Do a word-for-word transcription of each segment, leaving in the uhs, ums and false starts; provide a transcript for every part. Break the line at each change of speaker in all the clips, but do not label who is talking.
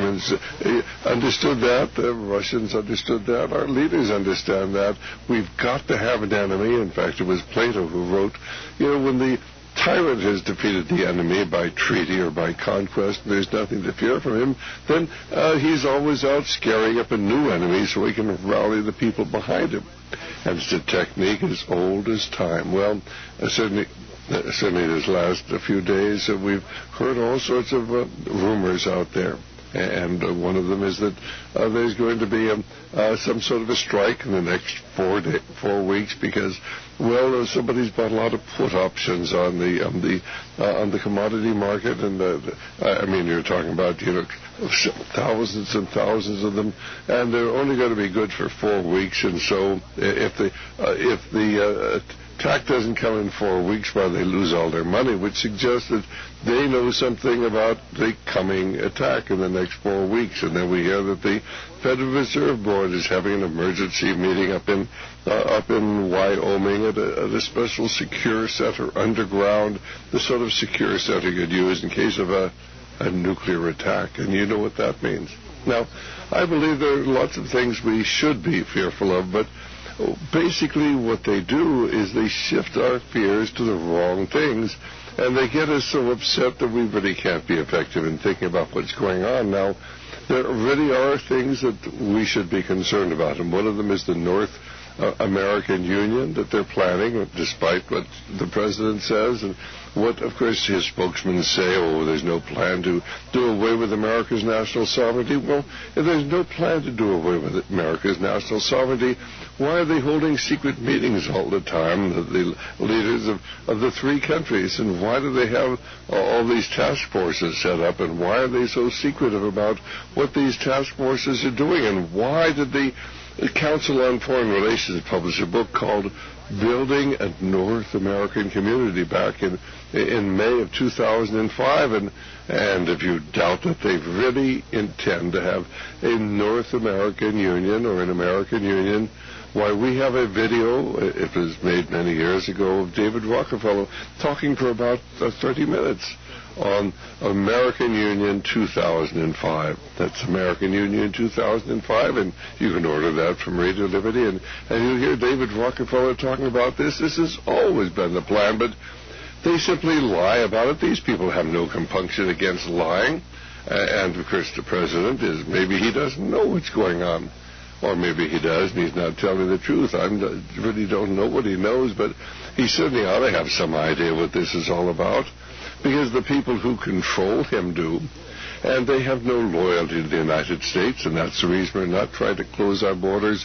Germans uh, understood that. The Russians understood that. Our leaders understand that. We've got to have an enemy. In fact, it was Plato who wrote, you know, when the tyrant has defeated the enemy by treaty or by conquest, and there's nothing to fear from him, then uh, he's always out scaring up a new enemy so he can rally the people behind him. And it's a technique as old as time. Well, uh, certainly, uh, certainly this last uh, few days, uh, we've heard all sorts of uh, rumors out there. And uh, one of them is that uh, there's going to be um, uh, some sort of a strike in the next four day, four weeks because, well, uh, somebody's bought a lot of put options on the um, the uh, on the commodity market, and uh, I mean you're talking about you know thousands and thousands of them, and they're only going to be good for four weeks. And so if the uh, if the uh, attack doesn't come in four weeks, while they lose all their money, which suggests that they know something about the coming attack in the next four weeks. And then we hear that the Federal Reserve Board is having an emergency meeting up in uh, up in Wyoming at a, at a special secure center underground, the sort of secure center you'd use in case of a, a nuclear attack. And you know what that means. Now, I believe there are lots of things we should be fearful of, but basically what they do is they shift our fears to the wrong things, and they get us so upset that we really can't be effective in thinking about what's going on. Now, there really are things that we should be concerned about, and one of them is the North uh, American Union that they're planning, despite what the president says, and what, of course, his spokesmen say, oh, there's no plan to do away with America's national sovereignty. Well, if there's no plan to do away with America's national sovereignty, why are they holding secret meetings all the time, the, the leaders of, of the three countries, and why do they have all these task forces set up, and why are they so secretive about what these task forces are doing, and why did the Council on Foreign Relations publish a book called Building a North American Community back in in May of two thousand five, and and if you doubt that they really intend to have a North American Union or an American Union, why, we have a video, it was made many years ago, of David Rockefeller talking for about uh, thirty minutes on American Union two thousand five. That's American Union two thousand five, and you can order that from Radio Liberty, and, and you'll hear David Rockefeller talking about this. This has always been the plan, but they simply lie about it. These people have no compunction against lying, uh, and of course the president is, maybe he doesn't know what's going on. Or maybe he does, and he's not telling the truth. I really don't know what he knows, but he certainly ought to have some idea what this is all about, because the people who control him do, and they have no loyalty to the United States, and that's the reason we're not trying to close our borders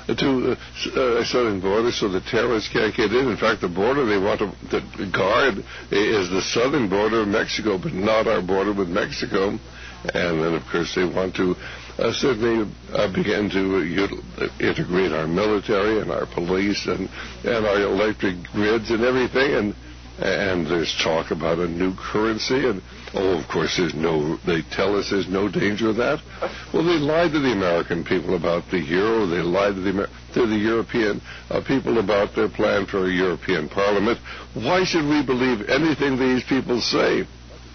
to uh, a southern border so the terrorists can't get in. In fact, the border they want to the guard is the southern border of Mexico, but not our border with Mexico. And then, of course, they want to uh, certainly uh, begin to uh, integrate our military and our police and, and our electric grids and everything. And and there's talk about a new currency. And, oh, of course, there's no, they tell us there's no danger of that. Well, they lied to the American people about the euro. They lied to the, to the European uh, people about their plan for a European Parliament. Why should we believe anything these people say?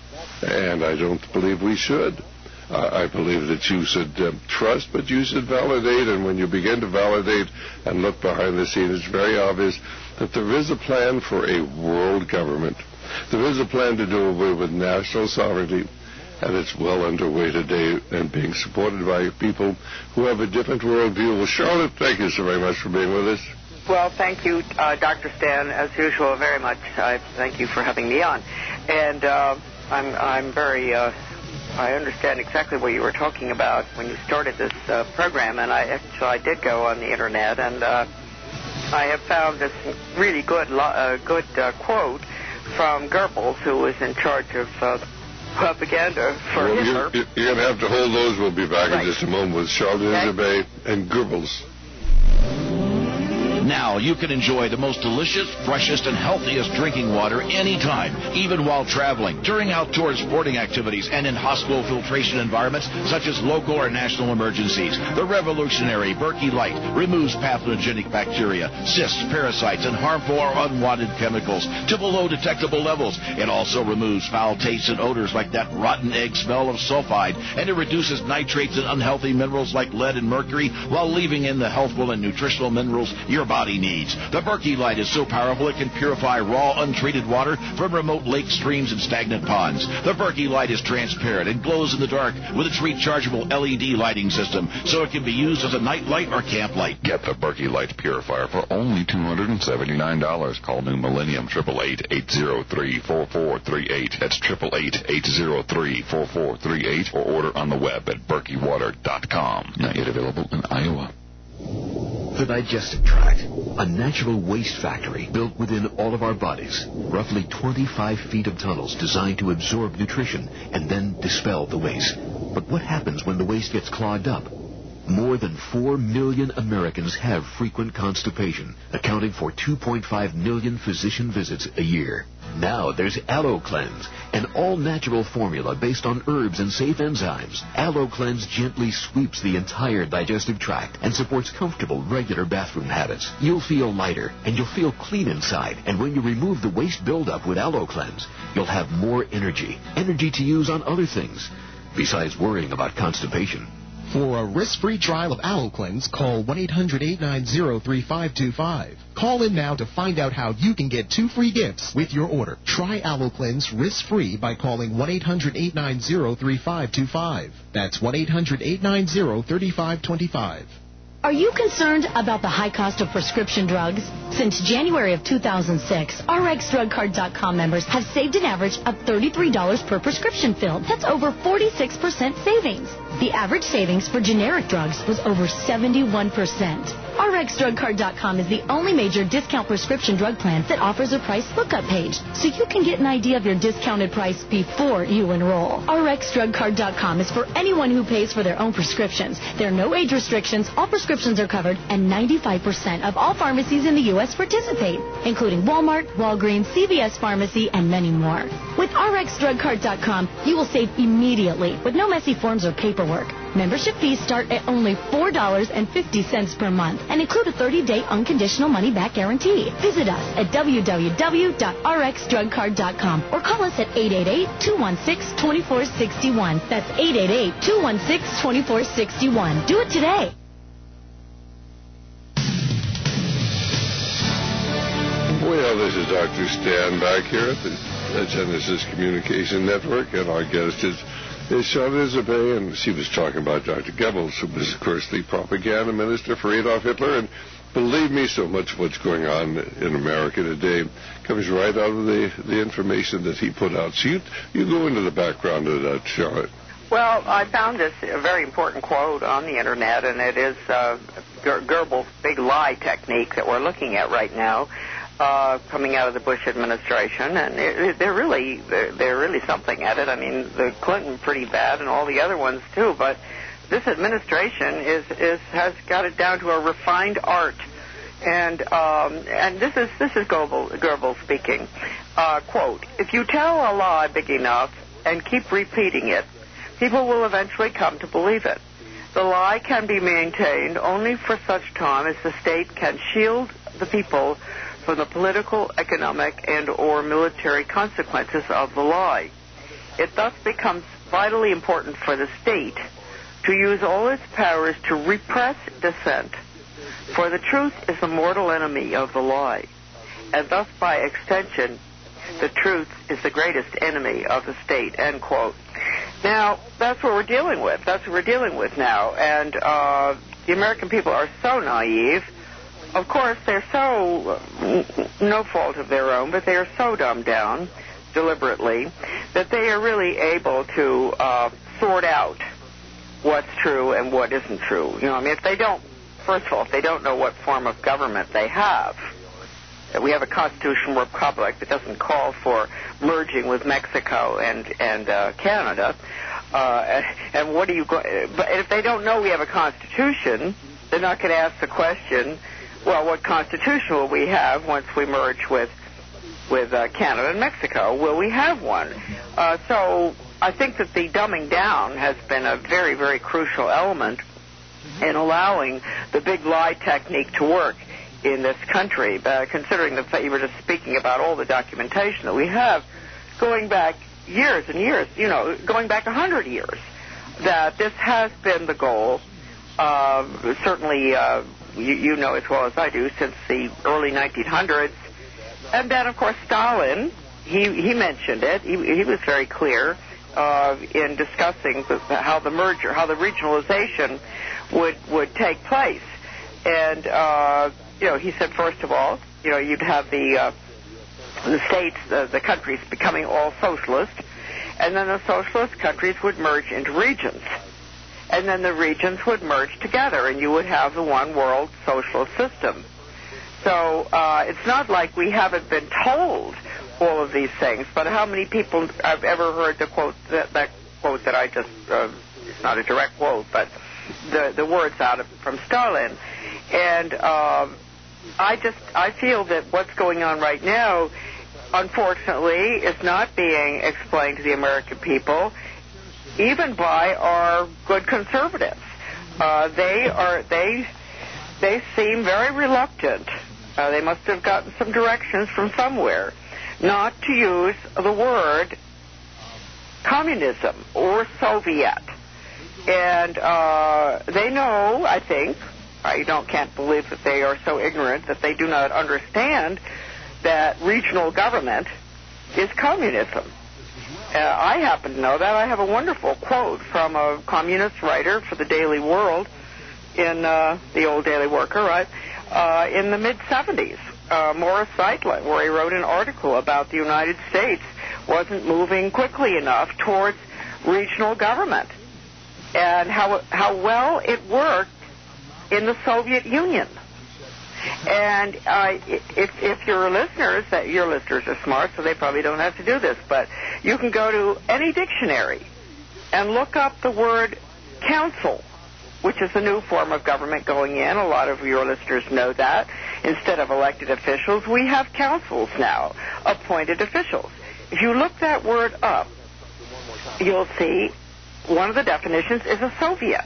And I don't believe we should. Uh, I believe that you should uh, trust, but you should validate. And when you begin to validate and look behind the scenes, it's very obvious that there is a plan for a world government. There is a plan to do away with national sovereignty, and it's well underway today and being supported by people who have a different worldview. Well, Charlotte, thank you so very much for being with us.
Well, thank you, uh, Doctor Stan, as usual, very much. I thank you for having me on. And uh, I'm, I'm very... Uh, I understand exactly what you were talking about when you started this uh, program, and I actually I did go on the internet, and uh, I have found this really good uh, good uh, quote from Goebbels, who was in charge of uh, propaganda for
well,
Hitler.
You're, you're going to have to hold those. We'll be back right. in just a moment with Charlotte
okay.
Iserbyt and Goebbels.
Now you can enjoy the most delicious, freshest, and healthiest drinking water anytime, even while traveling, during outdoor sporting activities, and in hospital filtration environments such as local or national emergencies. The revolutionary Berkey Light removes pathogenic bacteria, cysts, parasites, and harmful or unwanted chemicals to below detectable levels. It also removes foul tastes and odors like that rotten egg smell of sulfide, and it reduces nitrates and unhealthy minerals like lead and mercury while leaving in the healthful and nutritional minerals your body needs. The Berkey Light is so powerful it can purify raw, untreated water from remote lakes, streams, and stagnant ponds. The Berkey Light is transparent and glows in the dark with its rechargeable L E D lighting system, so it can be used as a night light or camp light.
Get the Berkey Light Purifier for only two hundred seventy-nine dollars. Call New Millennium, eight eight eight, eight zero three, four four three eight. That's eight eight eight, eight zero three, four four three eight, or order on the web at berkey water dot com. Not yet available in Iowa.
The digestive tract, a natural waste factory built within all of our bodies. Roughly twenty-five feet of tunnels designed to absorb nutrition and then dispel the waste. But what happens when the waste gets clogged up? More than four million Americans have frequent constipation, accounting for two point five million physician visits a year. Now there's AlloCleanse, an all-natural formula based on herbs and safe enzymes. AlloCleanse gently sweeps the entire digestive tract and supports comfortable, regular bathroom habits. You'll feel lighter, and you'll feel clean inside. And when you remove the waste buildup with AlloCleanse, you'll have more energy, energy to use on other things, besides worrying about constipation.
For a risk-free trial of AlloCleanse, call one eight hundred, eight nine zero, three five two five. Call in now to find out how you can get two free gifts with your order. Try AlloCleanse risk-free by calling one eight hundred, eight nine zero, three five two five. That's one eight hundred, eight nine zero, three five two five.
Are you concerned about the high cost of prescription drugs? Since January of two thousand six, R X Drug Card dot com members have saved an average of thirty-three dollars per prescription filled. That's over forty-six percent savings. The average savings for generic drugs was over seventy-one percent. R X Drug Card dot com is the only major discount prescription drug plan that offers a price lookup page, so you can get an idea of your discounted price before you enroll. R X Drug Card dot com is for anyone who pays for their own prescriptions. There are no age restrictions, all prescriptions are covered, and ninety-five percent of all pharmacies in the U S participate, including Walmart, Walgreens, C V S Pharmacy, and many more. With R X Drug Card dot com, you will save immediately with no messy forms or paperwork. Membership fees start at only four dollars and fifty cents per month and include a thirty-day unconditional money-back guarantee. Visit us at w w w dot r x drug card dot com or call us at eight eight eight, two one six, two four six one. That's eight eight eight, two one six, two four six one. Do it today.
Well, this is Doctor Stan back here at the Genesis Communication Network, and our guest is is Sean Isabey, and she was talking about Doctor Goebbels, who was, of course, the propaganda minister for Adolf Hitler. And believe me, so much of what's going on in America today comes right out of the, the information that he put out. So you, you go into the background of that, Sean.
Well, I found this a very important quote on the Internet, and it is uh, Goebbels' big lie technique that we're looking at right now. Uh, coming out of the Bush administration, and it, it, they're really they're, they're really something at it. I mean, the Clinton pretty bad, and all the other ones too. But this administration is is has got it down to a refined art. And um, and this is this is Goebbels, Goebbels speaking. Uh, quote: "If you tell a lie big enough and keep repeating it, people will eventually come to believe it. The lie can be maintained only for such time as the state can shield the people from the political, economic, and or military consequences of the lie. It thus becomes vitally important for the state to use all its powers to repress dissent, for the truth is the mortal enemy of the lie, and thus by extension, the truth is the greatest enemy of the state," end quote. Now, that's what we're dealing with. That's what we're dealing with now, and uh, the American people are so naive. Of course, they're so, no fault of their own, but they are so dumbed down deliberately that they are really able to uh, sort out what's true and what isn't true. You know, I mean, if they don't, first of all, if they don't know what form of government they have, we have a constitutional republic that doesn't call for merging with Mexico and and uh, Canada. Uh, and what do you go? But if they don't know we have a constitution, they're not going to ask the question, well, what constitution will we have once we merge with with uh, Canada and Mexico? Will we have one? Uh, so I think that the dumbing down has been a very, very crucial element in allowing the big lie technique to work in this country, uh, considering the fact you were just speaking about all the documentation that we have going back years and years, you know, going back a hundred years, that this has been the goal. Uh, certainly, uh, you, you know as well as I do, since the early nineteen hundreds. And then, of course, Stalin, he, he mentioned it. He, he was very clear uh, in discussing the, how the merger, how the regionalization would, would take place. And, uh, you know, he said, first of all, you know, you'd have the, uh, the states, the, the countries becoming all socialist, and then the socialist countries would merge into regions. And then the regions would merge together, and you would have the one world socialist system. So uh, it's not like we haven't been told all of these things, but how many people have ever heard the quote, that, that quote that I just, uh, it's not a direct quote, but the, the words out of, from Stalin. And uh, I just, I feel that what's going on right now, unfortunately, is not being explained to the American people, even by our good conservatives. Uh, they are, they, they seem very reluctant. Uh, they must have gotten some directions from somewhere not to use the word communism or Soviet. And uh, they know, I think, I don't can't believe that they are so ignorant that they do not understand that regional government is communism. Uh, I happen to know that. I have a wonderful quote from a communist writer for the Daily World in uh, the old Daily Worker, right, uh, in the mid-seventies, uh, Morris Zeitlin, where he wrote an article about the United States wasn't moving quickly enough towards regional government and how how well it worked in the Soviet Union. And uh, if, if your listeners, that your listeners are smart, so they probably don't have to do this, but you can go to any dictionary and look up the word council, which is a new form of government going in. A lot of your listeners know that. Instead of elected officials, we have councils now, appointed officials. If you look that word up, you'll see one of the definitions is a Soviet.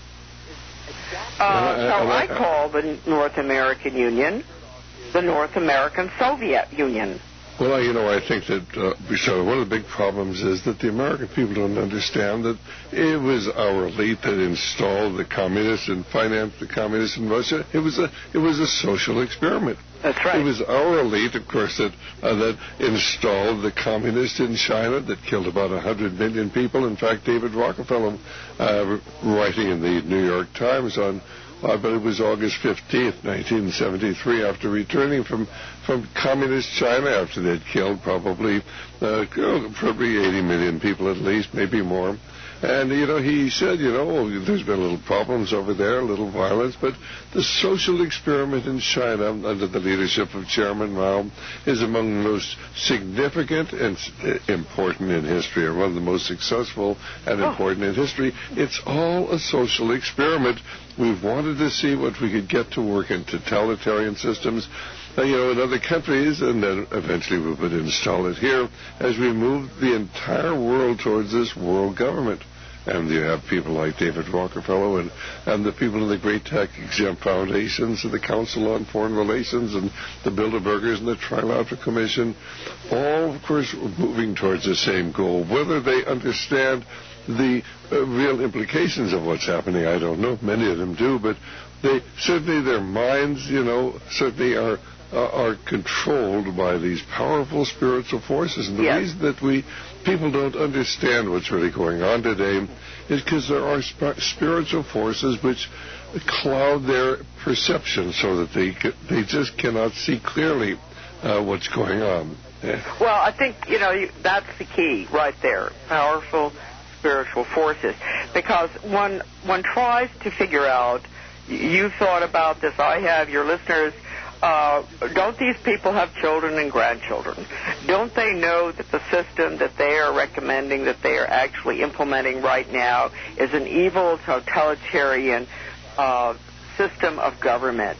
Uh, so I call the North American Union the North American Soviet Union.
Well, you know, I think that uh, so one of the big problems is that the American people don't understand that it was our elite that installed the communists and financed the communists in Russia. It was a it was a social experiment.
That's right.
It was our elite, of course, that uh, that installed the communists in China that killed about one hundred million people. In fact, David Rockefeller, uh, writing in the New York Times on Uh, but it was August fifteenth, nineteen seventy-three, after returning from, from communist China, after they'd killed probably, uh, probably eighty million people at least, maybe more. And, you know, he said, you know, there's been little problems over there, a little violence, but the social experiment in China under the leadership of Chairman Mao is among the most significant and important in history, or one of the most successful and
oh.
important in history. It's all a social experiment. We've wanted to see what we could get to work in totalitarian systems, uh, you know, in other countries, and then eventually we would install it here as we move the entire world towards this world government. And you have people like David Rockefeller and, and the people in the great tax-exempt foundations and the Council on Foreign Relations and the Bilderbergers and the Trilateral Commission, all, of course, moving towards the same goal. Whether they understand the uh, real implications of what's happening, I don't know. Many of them do, but they certainly their minds, you know, certainly are uh, are controlled by these powerful spiritual forces. And the
yes.
reason that we people don't understand what's really going on today is because there are sp- spiritual forces which cloud their perception so that they they just cannot see clearly uh, what's going on. Yeah.
Well, I think, you know, you, that's the key right there. Powerful spiritual forces, because one one tries to figure out. You thought about this. I have. Your listeners. Uh, don't these people have children and grandchildren? Don't they know that the system that they are recommending, that they are actually implementing right now, is an evil, totalitarian uh, system of government?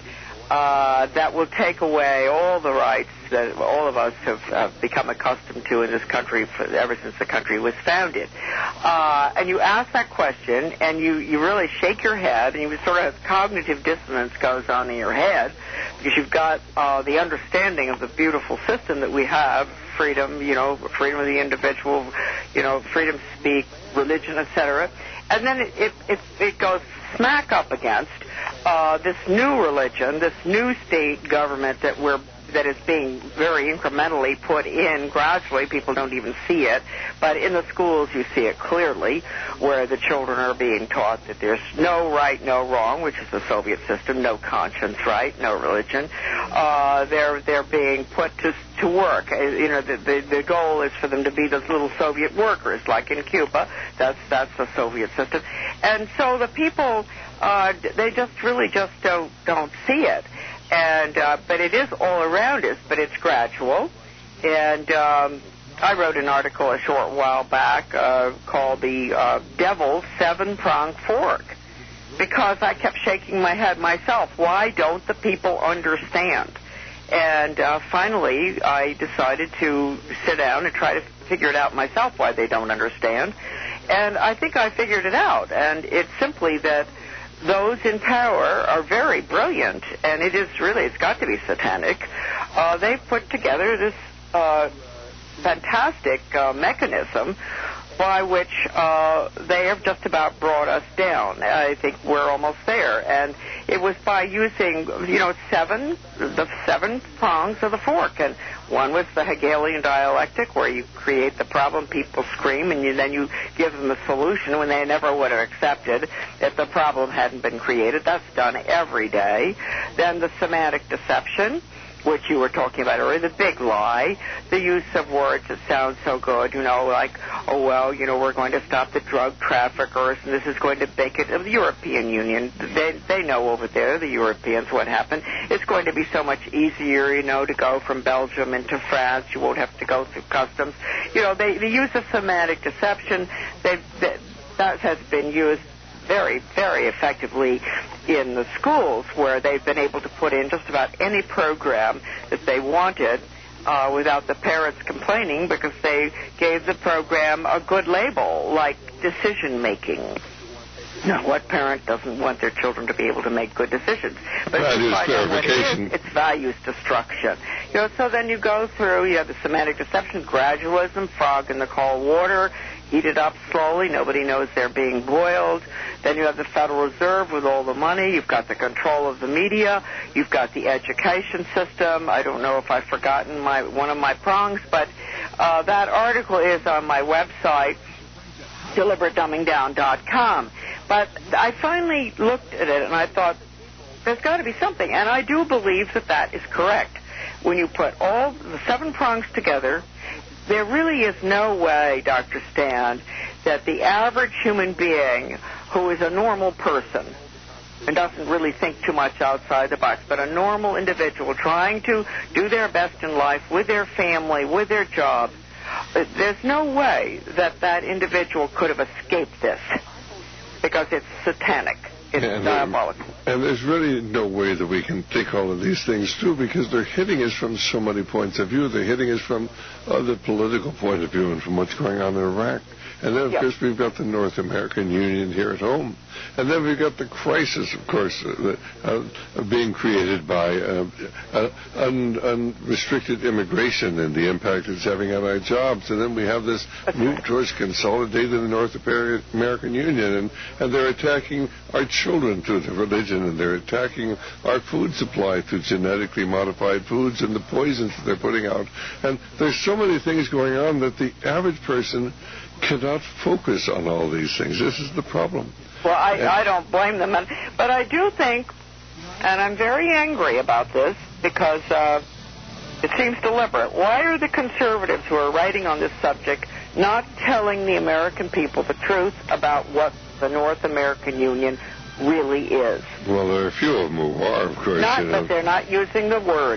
uh, that will take away all the rights that all of us have, have become accustomed to in this country for, ever since the country was founded. Uh, and you ask that question, and you, you really shake your head, and you sort of cognitive dissonance goes on in your head, because you've got uh, the understanding of the beautiful system that we have, freedom, you know, freedom of the individual, you know, freedom to speak, religion, et cetera. And then it, it, it, it goes smack up against uh, this new religion, this new state government that we're that is being very incrementally put in gradually. People don't even see it. But in the schools, you see it clearly, where the children are being taught that there's no right, no wrong, which is the Soviet system, no conscience, right, no religion. Uh, they're they're being put to to work. Uh, you know, the, the the goal is for them to be those little Soviet workers, like in Cuba. That's that's the Soviet system. And so the people, uh, they just really just don't don't see it. And uh, but it is all around us, but it's gradual. And um, I wrote an article a short while back uh, called "The uh, Devil's Seven-Pronged Fork," because I kept shaking my head myself. Why don't the people understand? And uh, finally, I decided to sit down and try to figure it out myself why they don't understand. And I think I figured it out. And it's simply that those in power are very brilliant, and it is really, it's got to be satanic. Uh, they've put together this uh, fantastic uh, mechanism by which uh, they have just about brought us down. I think we're almost there. And it was by using, you know, seven, the seven prongs of the fork. And one was the Hegelian dialectic, where you create the problem, people scream, and you, then you give them a solution when they never would have accepted if the problem hadn't been created. That's done every day. Then the semantic deception, which you were talking about earlier, the big lie, the use of words that sound so good, you know, like, oh, well, you know, we're going to stop the drug traffickers, and this is going to make it of the European Union. They they know over there, the Europeans, what happened. It's going to be so much easier, you know, to go from Belgium into France. You won't have to go through customs. You know, they, the use of semantic deception, they, they, that has been used very, very effectively in the schools, where they've been able to put in just about any program that they wanted uh, without the parents complaining, because they gave the program a good label, like decision-making. Now, what parent doesn't want their children to be able to make good decisions? But
that is clarification.
It is, it's values destruction. You know, so then you go through, you have the semantic deception, gradualism, frog in the cold water, heated up slowly, nobody knows they're being boiled. Then you have the Federal Reserve with all the money. You've got the control of the media. You've got the education system. I don't know if I've forgotten my one of my prongs, but uh, that article is on my website, deliberate dumbing down dot com. But I finally looked at it, and I thought, there's got to be something. And I do believe that that is correct. When you put all the seven prongs together, there really is no way, Doctor Stan, that the average human being who is a normal person and doesn't really think too much outside the box, but a normal individual trying to do their best in life with their family, with their job, there's no way that that individual could have escaped this, because it's satanic. It's
and,
diabolical.
And there's really no way that we can think all of these things through, because they're hitting us from so many points of view. They're hitting us from uh, the political point of view and from what's going on in Iraq. And then, of yep. course, we've got the North American Union here at home. And then we've got the crisis, of course, uh, uh, being created by uh, uh, un- unrestricted immigration and the impact it's having on our jobs. And then we have this move towards consolidating the North American Union. And, and they're attacking our children through the religion, and they're attacking our food supply through genetically modified foods and the poisons that they're putting out. And there's so many things going on that the average person cannot focus on all these things. This is the problem.
Well, I, I don't blame them. But I do think, and I'm very angry about this, because uh, it seems deliberate. Why are the conservatives who are writing on this subject not telling the American people the truth about what the North American Union really is?
Well, there are a few of them who are, of course.
Not,
you know.
But they're not using the word.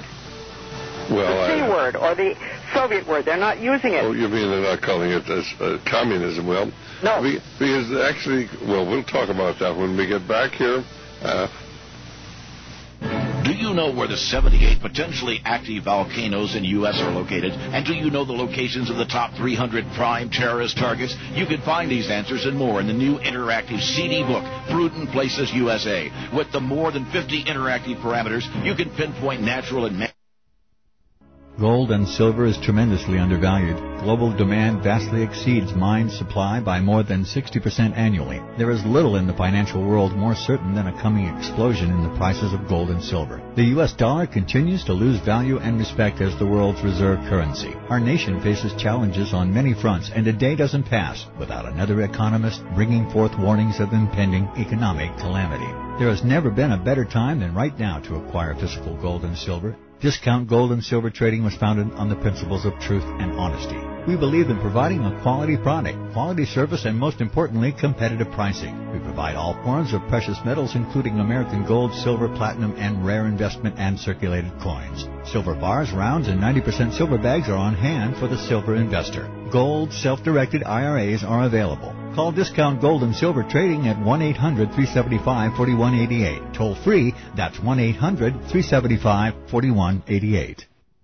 Well,
the C
I,
word, or the Soviet word. They're not using it.
Oh, you mean they're not calling it as, uh, communism? Well,
no.
We, because actually, well, we'll talk about that when we get back here. Uh,
Do you know where the seventy-eight potentially active volcanoes in U S are located? And do you know the locations of the top three hundred prime terrorist targets? You can find these answers and more in the new interactive C D book, Prudent Places U S A. With the more than fifty interactive parameters, you can pinpoint natural and man-
Gold and silver is tremendously undervalued. Global demand vastly exceeds mine supply by more than sixty percent annually. There is little in the financial world more certain than a coming explosion in the prices of gold and silver. The U S dollar continues to lose value and respect as the world's reserve currency. Our nation faces challenges on many fronts, and a day doesn't pass without another economist bringing forth warnings of impending economic calamity. There has never been a better time than right now to acquire physical gold and silver. Discount Gold and Silver Trading was founded on the principles of truth and honesty. We believe in providing a quality product, quality service, and most importantly, competitive pricing. We provide all forms of precious metals, including American gold, silver, platinum, and rare investment and circulated coins. Silver bars, rounds, and ninety percent silver bags are on hand for the silver investor. Gold self-directed I R As are available. Call Discount Gold and Silver Trading at one eight hundred, three seven five, four one eight eight. Toll free, that's one eight hundred, three seven five, four one eight eight.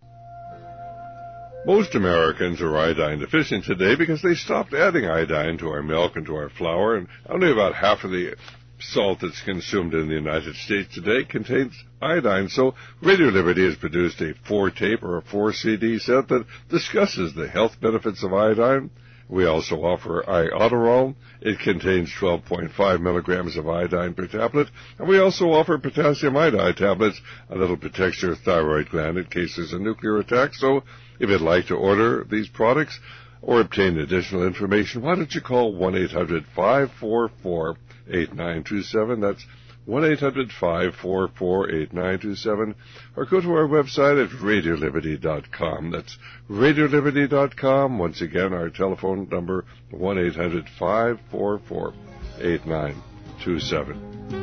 Most Americans are iodine deficient today because they stopped adding iodine to our milk and to our flour, and only about half of the salt that's consumed in the United States today contains iodine. So Radio Liberty has produced a four-tape or a four-C D set that discusses the health benefits of iodine. We also offer Iodoral. It contains twelve point five milligrams of iodine per tablet. And we also offer potassium iodide tablets, a little protects your thyroid gland in case there's a nuclear attack. So if you'd like to order these products or obtain additional information, why don't you call one eight hundred, five four four, eight nine two seven. That's one eight hundred, five four four, eight nine two seven, or go to our website at radio liberty dot com. That's radio liberty dot com. Once again, our telephone number, one eight hundred, five four four, eight nine two seven.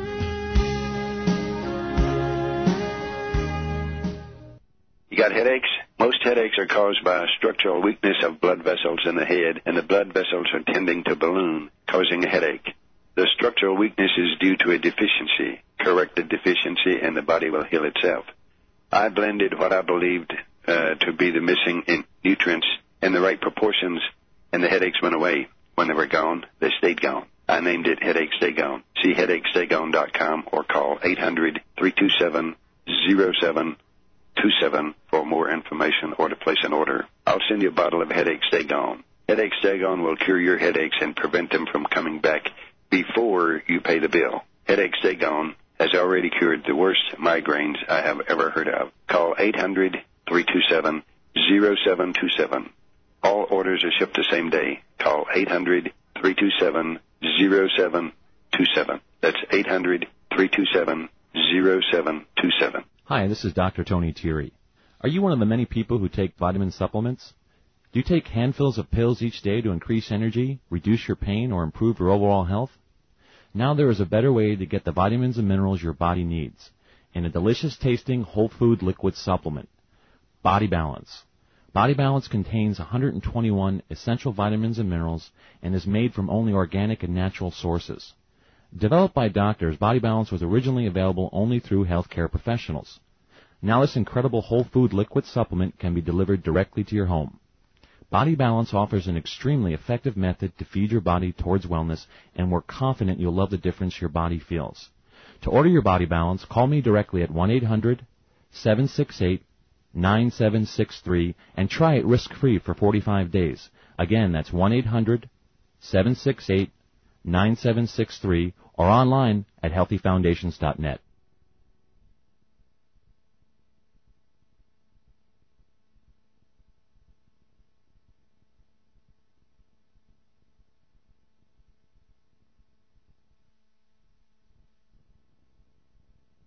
You got headaches? Most headaches are caused by a structural weakness of blood vessels in the head, and the blood vessels are tending to balloon, causing a headache. The structural weakness is due to a deficiency. Correct the deficiency, and the body will heal itself. I blended what I believed uh, to be the missing in nutrients in the right proportions, and the headaches went away. When they were gone, they stayed gone. I named it Headache Stay Gone. See headache stay gone dot com or call eight hundred, three two seven, zero seven two seven for more information or to place an order. I'll send you a bottle of Headache Stay Gone. Headache Stay Gone will cure your headaches and prevent them from coming back before you pay the bill. Headache Stay Gone has already cured the worst migraines I have ever heard of. Call eight hundred, three two seven, zero seven two seven. All orders are shipped the same day. Call eight hundred, three two seven, zero seven two seven. That's eight hundred, three two seven, zero seven two seven.
Hi, this is Doctor Tony Thierry. Are you one of the many people who take vitamin supplements? Do you take handfuls of pills each day to increase energy, reduce your pain, or improve your overall health? Now there is a better way to get the vitamins and minerals your body needs in a delicious-tasting whole food liquid supplement, Body Balance. Body Balance contains one hundred twenty-one essential vitamins and minerals and is made from only organic and natural sources. Developed by doctors, Body Balance was originally available only through healthcare professionals. Now this incredible whole food liquid supplement can be delivered directly to your home. Body Balance offers an extremely effective method to feed your body towards wellness, and we're confident you'll love the difference your body feels. To order your Body Balance, call me directly at one eight hundred, seven six eight, nine seven six three and try it risk-free for forty-five days. Again, that's one eight hundred, seven six eight, nine seven six three or online at healthy foundations dot net.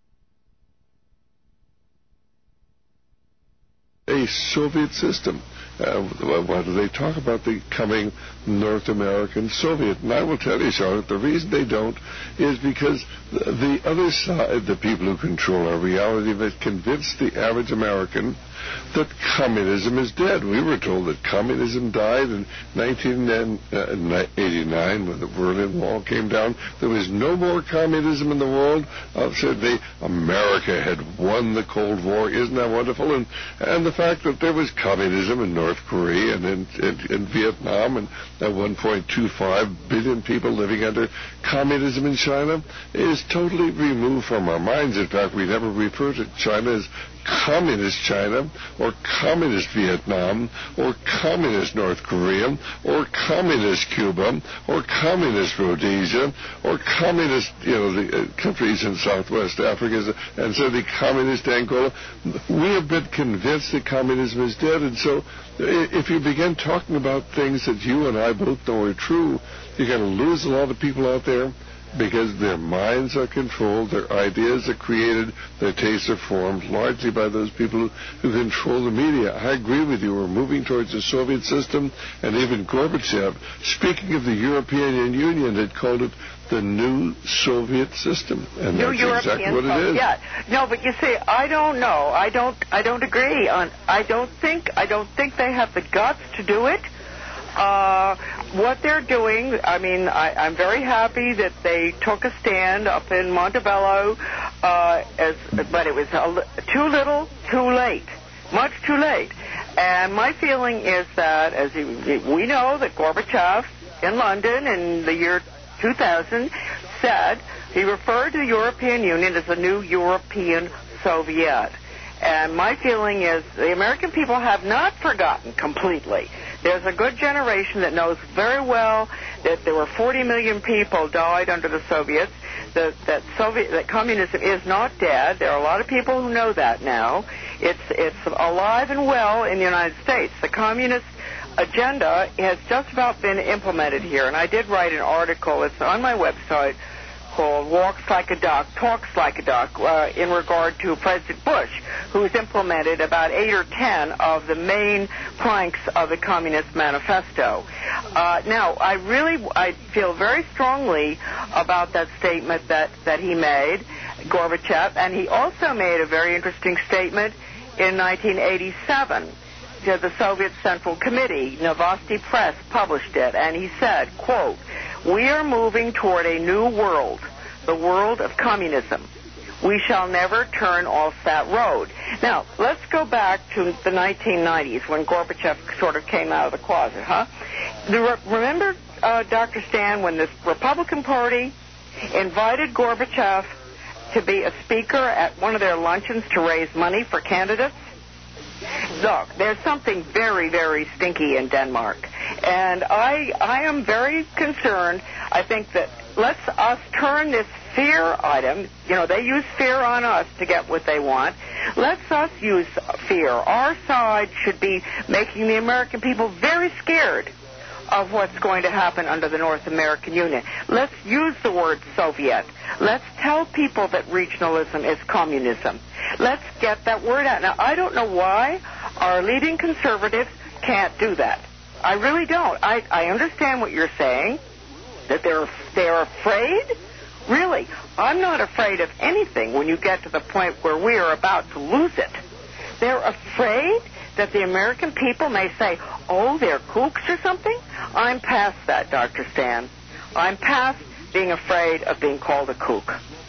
A Soviet system. Uh, why do they talk about the coming North American Soviet? And I will tell you, Charlotte, the reason they don't is because the, the other side, the people who control our reality, have convinced the average American that communism is dead. We were told that communism died in nineteen eighty-nine when the Berlin Wall came down. There was no more communism in the world. Uh, said they, America had won the Cold War. Isn't that wonderful? And and the fact that there was communism in North Korea and in, in, in Vietnam, and uh, one point two five billion people living under communism in China is totally removed from our minds. In fact, we never refer to China as communist China, or communist Vietnam, or communist North Korea, or communist Cuba, or communist Rhodesia, or communist, you know, the uh, countries in Southwest Africa, and so the communist Angola. We have been convinced that communism is dead, and so if you begin talking about things that you and I both know are true, you're going to lose a lot of people out there, because their minds are controlled, their ideas are created, their tastes are formed largely by those people who, who control the media. I agree with you. We're moving towards the Soviet system, and even Gorbachev, speaking of the European Union, had called it the new Soviet system, and
new
that's
European
exactly what it is.
Yeah, no, but you see, I don't know. I don't. I don't agree on. I don't think. I don't think they have the guts to do it. Uh, what they're doing, I mean, I, I'm very happy that they took a stand up in Montebello, uh, as, but it was a, too little, too late, much too late. And my feeling is that, as you, we know, that Gorbachev in London in the year two thousand said, he referred to the European Union as a new European Soviet. And my feeling is the American people have not forgotten completely. There's a good generation that knows very well that there were forty million people died under the Soviets, that, that Soviet, that communism is not dead. There are a lot of people who know that now. It's, it's alive and well in the United States. The communist agenda has just about been implemented here. And I did write an article. It's on my website, called Walks Like a Duck, Talks Like a Duck, uh, in regard to President Bush, who's implemented about eight or ten of the main planks of the Communist Manifesto. Uh, now, I really, I feel very strongly about that statement that, that he made, Gorbachev, and he also made a very interesting statement in nineteen eighty-seven. The Soviet Central Committee, Novosti Press, published it, and he said, quote, "We are moving toward a new world, the world of communism. We shall never turn off that road." Now, let's go back to the nineteen nineties when Gorbachev sort of came out of the closet, huh? The, remember, uh, Doctor Stan, when the Republican Party invited Gorbachev to be a speaker at one of their luncheons to raise money for candidates? Look, there's something very, very stinky in Denmark. And I I am very concerned. I think that let's us turn this fear item, you know, they use fear on us to get what they want. Let's us use fear. Our side should be making the American people very scared of what's going to happen under the North American Union. Let's use the word Soviet. Let's tell people that regionalism is communism. Let's get that word out. Now, I don't know why our leading conservatives can't do that. I really don't. I, I understand what you're saying, that they're, they're afraid. Really, I'm not afraid of anything when you get to the point where we are about to lose it. They're afraid that the American people may say, oh, they're kooks or something. I'm past that, Doctor Stan. I'm past being afraid of being called a kook.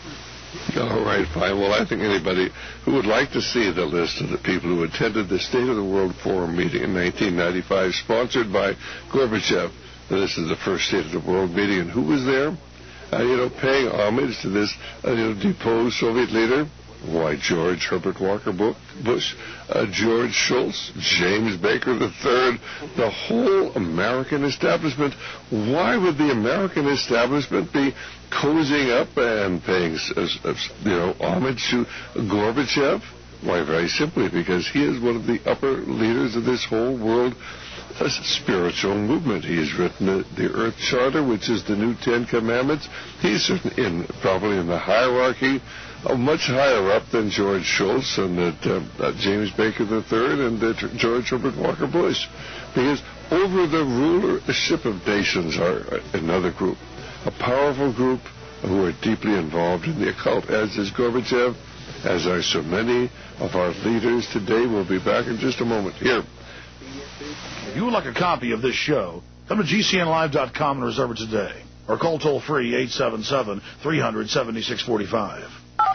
All right, fine. Well, I think anybody who would like to see the list of the people who attended the State of the World Forum meeting in nineteen ninety-five, sponsored by Gorbachev, this is the first State of the World meeting, and who was there? Uh, you know, paying homage to this uh, you know, deposed Soviet leader? Why, George Herbert Walker Bush, uh, George Shultz, James Baker the third, the whole American establishment. Why would the American establishment be cozying up and paying, uh, you know, homage to Gorbachev? Why, very simply, because he is one of the upper leaders of this whole world a spiritual movement. He's written the, the Earth Charter, which is the new Ten Commandments. He's in probably in the hierarchy, uh, much higher up than George Shultz and that, uh, uh, James Baker the Third and uh, George Herbert Walker Bush. Because over the rulership of nations are another group, a powerful group who are deeply involved in the occult, as is Gorbachev, as are so many of our leaders today. We'll be back in just a moment. Here.
If you would like a copy of this show, come to G C N live dot com and reserve it today. Or call toll-free eight seven seven, three hundred, seventy-six forty-five.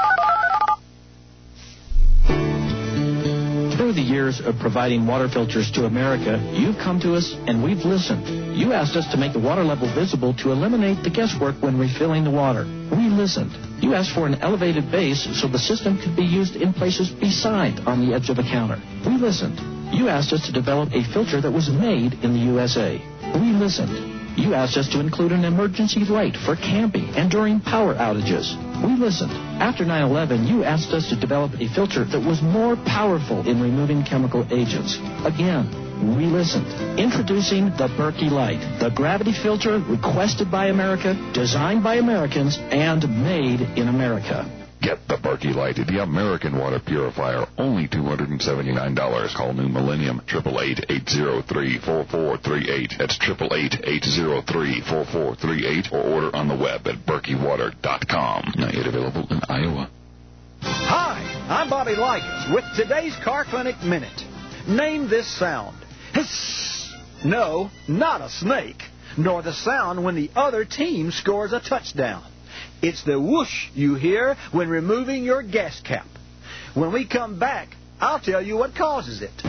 Through the years of providing water filters to America, you've come to us and we've listened. You asked us to make the water level visible to eliminate the guesswork when refilling the water. We listened. You asked for an elevated base so the system could be used in places beside on the edge of a counter. We listened. You asked us to develop a filter that was made in the U S A. We listened. You asked us to include an emergency light for camping and during power outages. We listened. After nine eleven, you asked us to develop a filter that was more powerful in removing chemical agents. Again, we listened. Introducing the Berkey Light, the gravity filter requested by America, designed by Americans, and made in America.
Get the Berkey Light, the American water purifier, only two hundred seventy-nine dollars. Call New Millennium, eight eight eight, eight zero three, four four three eight. That's eight eight eight, eight zero three, four four three eight, or order on the web at berkey water dot com. Not yet available in Iowa.
Hi, I'm Bobby Likas with today's Car Clinic Minute. Name this sound. Hiss. No, not a snake, nor the sound when the other team scores a touchdown. It's the whoosh you hear when removing your gas cap. When we come back, I'll tell you what causes it.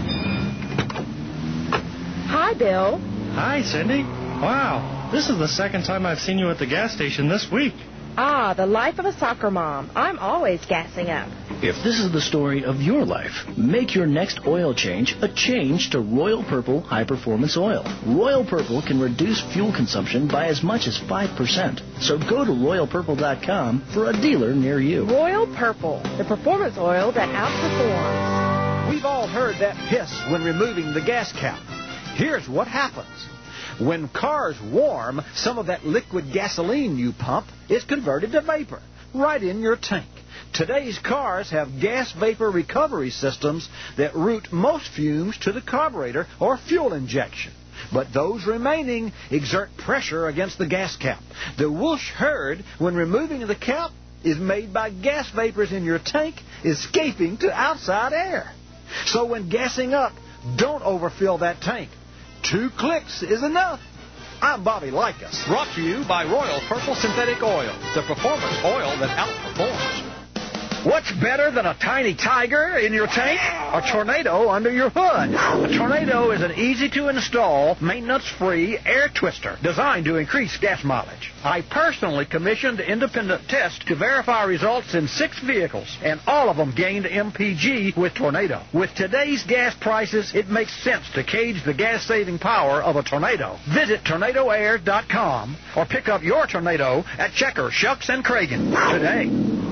Hi, Bill.
Hi, Cindy. Wow, this is the second time I've seen you at the gas station this week.
Ah, the life of a soccer mom. I'm always gassing up.
If this is the story of your life, make your next oil change a change to Royal Purple High Performance Oil. Royal Purple can reduce fuel consumption by as much as five percent. So go to royal purple dot com for a dealer near you.
Royal Purple, the performance oil that outperforms.
We've all heard that hiss when removing the gas cap. Here's what happens. When cars warm, some of that liquid gasoline you pump is converted to vapor right in your tank. Today's cars have gas vapor recovery systems that route most fumes to the carburetor or fuel injection. But those remaining exert pressure against the gas cap. The whoosh heard when removing the cap is made by gas vapors in your tank escaping to outside air. So when gassing up, don't overfill that tank. Two clicks is enough. I'm Bobby Likas, brought to you by Royal Purple Synthetic Oil, the performance oil that outperforms. What's better than a tiny tiger in your tank? A tornado under your hood. A tornado is an easy-to-install, maintenance-free air twister designed to increase gas mileage. I personally commissioned independent tests to verify results in six vehicles, and all of them gained M P G with Tornado. With today's gas prices, it makes sense to gauge the gas-saving power of a tornado. Visit tornado air dot com or pick up your Tornado at Checker, Shucks, and Cragen today.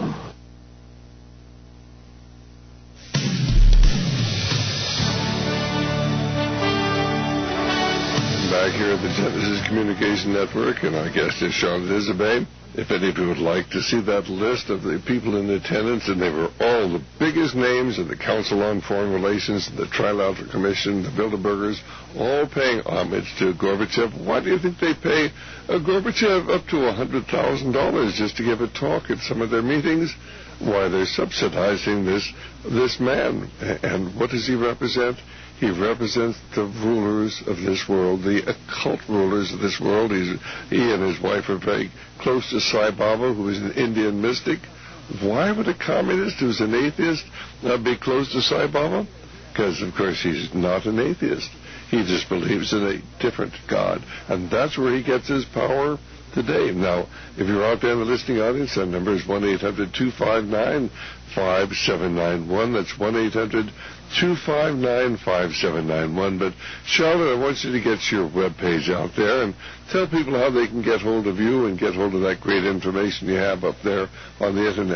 Back here at the Genesis Communication Network, and our guest is Charlotte Isabey. If any of you would like to see that list of the people in attendance, and they were all the biggest names in the Council on Foreign Relations, the Trilateral Commission, the Bilderbergers, all paying homage to Gorbachev. Why do you think they pay uh, Gorbachev up to one hundred thousand dollars just to give a talk at some of their meetings? Why, they're subsidizing this this man. And what does he represent? He represents the rulers of this world, the occult rulers of this world. He's, he and his wife are very close to Sai Baba, who is an Indian mystic. Why would a communist who's an atheist not be close to Sai Baba? Because, of course, he's not an atheist. He just believes in a different God. And that's where he gets his power today. Now, if you're out there in the listening audience, that number is one eight hundred two five nine five seven nine one. That's one eight hundred two five nine five seven nine one. But, Charlotte, I want you to get your webpage out there and tell people how they can get hold of you and get hold of that great information you have up there on the Internet.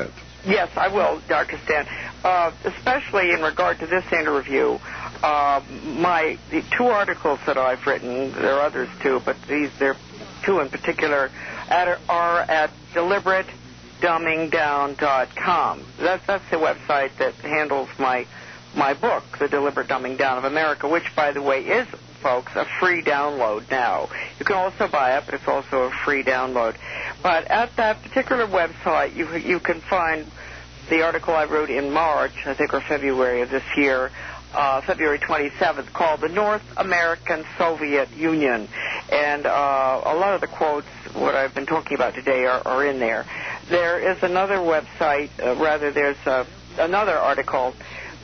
Yes, I will, Doctor Stan. Uh, especially in regard to this interview, uh, my the two articles that I've written, there are others too, but these they're two in particular, at, are at deliberate dumbing down dot com. That's that's the website that handles my my book, The Deliberate Dumbing Down of America, which, by the way, is, folks, a free download now. You can also buy it, but it's also a free download. But at that particular website, you you can find the article I wrote in March, I think, or February of this year, uh, February twenty-seventh, called The North American Soviet Union. And uh, a lot of the quotes, what I've been talking about today, are, are in there. There is another website, uh, rather, there's uh, another article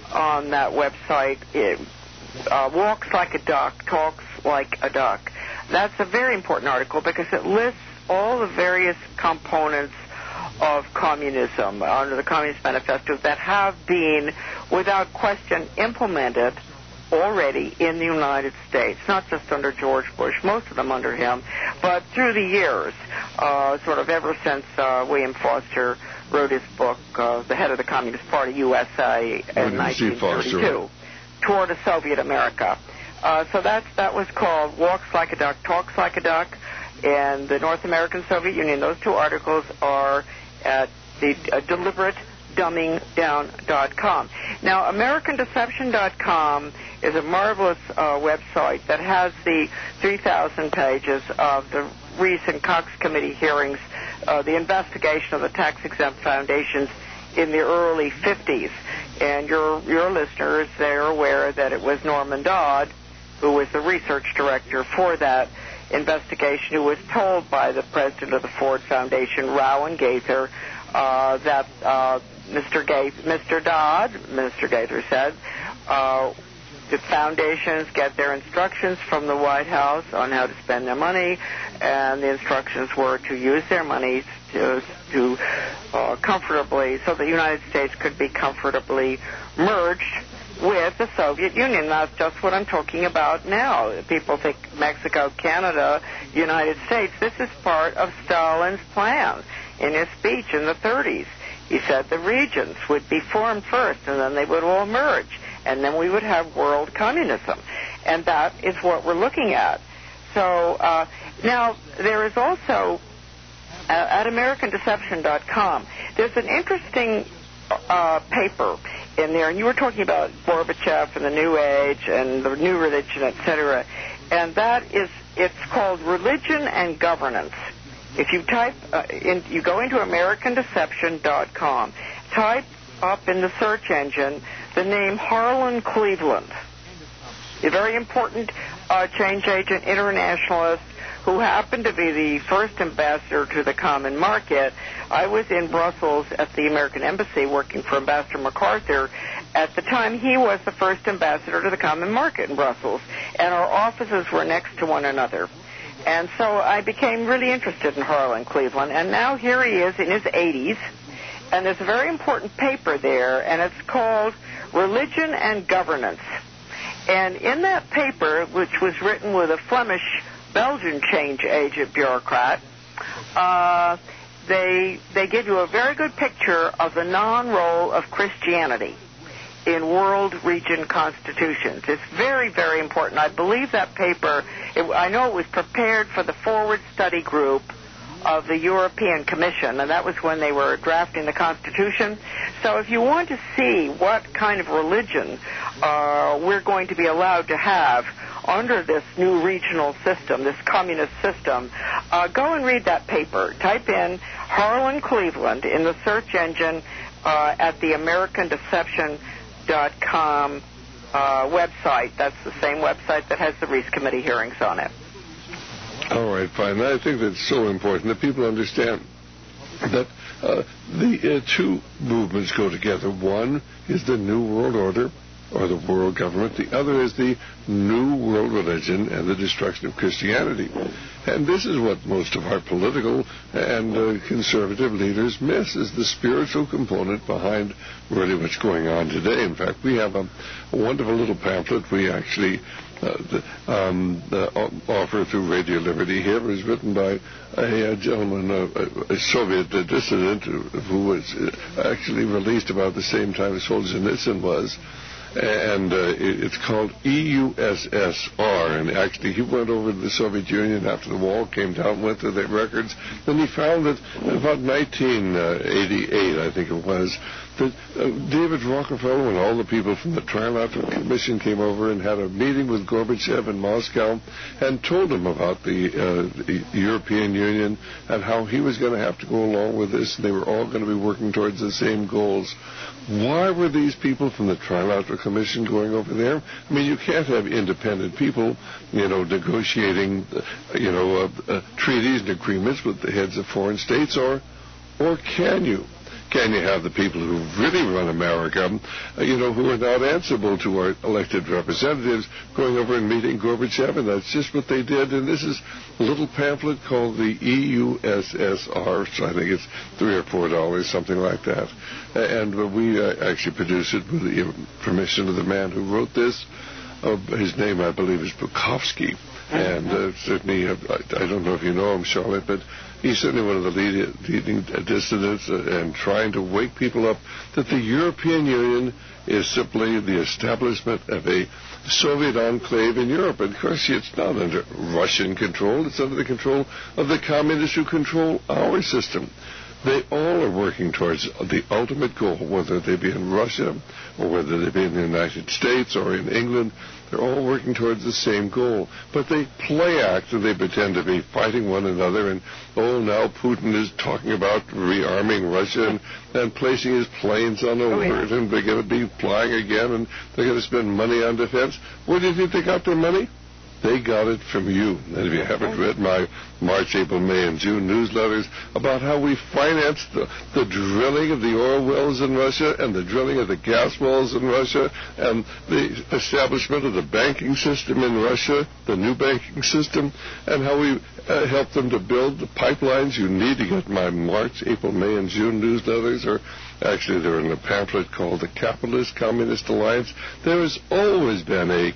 on that website. It uh, walks like a duck, talks like a duck. That's a very important article because it lists all the various components of communism under the Communist Manifesto that have been, without question, implemented already in the United States, not just under George Bush, most of them under him, but through the years, uh, sort of ever since uh, William Foster wrote his book, uh, The Head of the Communist Party, U S A, in nineteen thirty-two, Toward a Soviet America. Uh, so that's, that was called Walks Like a Duck, Talks Like a Duck, and the North American Soviet Union. Those two articles are at the uh, deliberate dumbing down dot com. Now, American Deception dot com is a marvelous uh, website that has the three thousand pages of the recent Cox Committee hearings, uh, the investigation of the tax-exempt foundations in the early fifties. And your your listeners, they're aware that it was Norman Dodd, who was the research director for that investigation, who was told by the president of the Ford Foundation, Rowan Gaither, uh, that uh, Mister Gaither, Mister Dodd, Mister Gaither said, uh, the foundations get their instructions from the White House on how to spend their money, and the instructions were to use their money to, to uh, comfortably, so the United States could be comfortably merged with the Soviet Union. That's just what I'm talking about now. People think Mexico, Canada, United States. This is part of Stalin's plan in his speech in the thirties. He said the regions would be formed first, and then they would all merge, and then we would have world communism. And that is what we're looking at. So uh, now there is also, uh, at American Deception dot com, there's an interesting uh, paper in there, and you were talking about Gorbachev and the New Age and the new religion, et cetera, and that is, it's called Religion and Governance. If you type, uh, in, you go into American Deception dot com, type up in the search engine the name Harlan Cleveland, a very important uh, change agent internationalist who happened to be the first ambassador to the common market. I was in Brussels at the American Embassy working for Ambassador MacArthur. At the time, he was the first ambassador to the common market in Brussels, and our offices were next to one another. And so I became really interested in Harlan Cleveland, and now here he is in his eighties, and there's a very important paper there, and it's called Religion and Governance. And in that paper, which was written with a Flemish Belgian change agent bureaucrat, uh, they they give you a very good picture of the non-role of Christianity in world region constitutions. It's very, very important. I believe that paper, it, I know it was prepared for the forward study group of the European Commission, and that was when they were drafting the Constitution. So if you want to see what kind of religion uh, we're going to be allowed to have under this new regional system, this communist system, uh, go and read that paper. Type in Harlan Cleveland in the search engine uh, at the American Deception dot com uh, website. That's the same website that has the Reese Committee hearings on it.
All right, fine. I think that's so important that people understand that uh, the uh, two movements go together. One is the New World Order, or the world government. The other is the New World Religion and the destruction of Christianity. And this is what most of our political and uh, conservative leaders miss, is the spiritual component behind really what's going on today. In fact, we have a, a wonderful little pamphlet we actually uh, the, um, the offer through Radio Liberty here was written by a, a gentleman, a, a Soviet dissident who was actually released about the same time Solzhenitsyn was. And uh, it, it's called E U S S R, and actually he went over to the Soviet Union after the wall came down, went through their records. Then he found that about nineteen eighty-eight, I think it was, that uh, David Rockefeller and all the people from the Trilateral Commission came over and had a meeting with Gorbachev in Moscow and told him about the, uh, the European Union and how he was going to have to go along with this, and they were all going to be working towards the same goals. Why were these people from the Trilateral Commission going over there? I mean, you can't have independent people, you know, negotiating, you know, uh, uh, treaties and agreements with the heads of foreign states, or, or can you? Can you have the people who really run America, uh, you know, who are not answerable to our elected representatives, going over and meeting Gorbachev? And that's just what they did. And this is a little pamphlet called the E U S S R, so I think it's three or four dollars, something like that. Uh, and uh, we uh, actually produced it with the permission of the man who wrote this. Uh, his name, I believe, is Bukovsky. And uh, certainly, uh, I, I don't know if you know him, Charlotte, but he's certainly one of the leading, leading dissidents uh, and trying to wake people up that the European Union is simply the establishment of a Soviet enclave in Europe. And of course, it's not under Russian control. It's under the control of the communists who control our system. They all are working towards the ultimate goal, whether they be in Russia or whether they be in the United States or in England. They're all working towards the same goal. But they play act and they pretend to be fighting one another. And, oh, now Putin is talking about rearming Russia and, and placing his planes on alert, and they're going to be flying again, and they're going to spend money on defense. Where do you think they got their money? They got it from you. And if you haven't read my March, April, May, and June newsletters about how we financed the, the drilling of the oil wells in Russia and the drilling of the gas wells in Russia and the establishment of the banking system in Russia, the new banking system, and how we uh, helped them to build the pipelines, you need to get my March, April, May, and June newsletters, or actually they're in a pamphlet called The Capitalist Communist Alliance. There has always been a,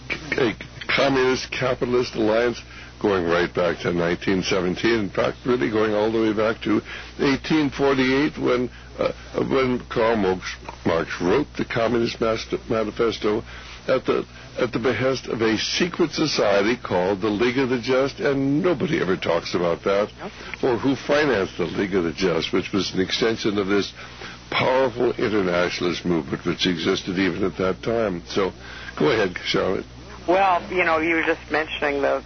a communist capitalist alliance going right back to nineteen seventeen. In fact, really going all the way back to eighteen forty-eight when uh, when Karl Marx wrote the Communist Manifesto at the at the behest of a secret society called the League of the Just, and nobody ever talks about that, or who financed the League of the Just, which was an extension of this powerful internationalist movement which existed even at that time. So, go ahead, Charlotte.
Well, you know, you were just mentioning the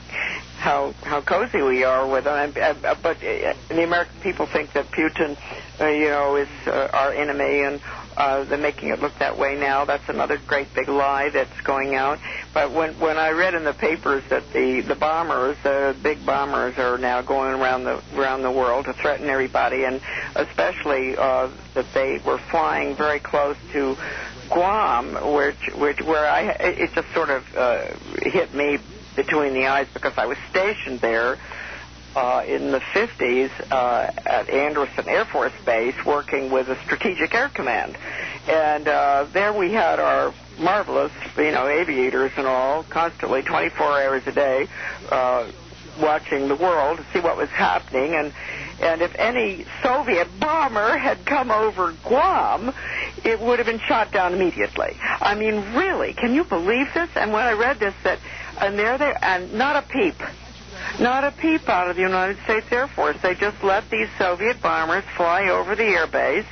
how how cozy we are with them, uh, but uh, the American people think that Putin, uh, you know, is uh, our enemy, and uh, they're making it look that way now. That's another great big lie that's going out. But when when I read in the papers that the the bombers, the big bombers, are now going around the around the world to threaten everybody, and especially uh, that they were flying very close to Guam, which, which where I it just sort of uh, hit me between the eyes because I was stationed there uh, in the fifties uh, at Anderson Air Force Base working with the Strategic Air Command, and uh, there we had our marvelous, you know, aviators and all, constantly twenty-four hours a day, uh, watching the world to see what was happening, and and if any Soviet bomber had come over Guam, it would have been shot down immediately. I mean, really, can you believe this? And when I read this, that and there they and not a peep, not a peep out of the United States Air Force. They just let these Soviet bombers fly over the air base,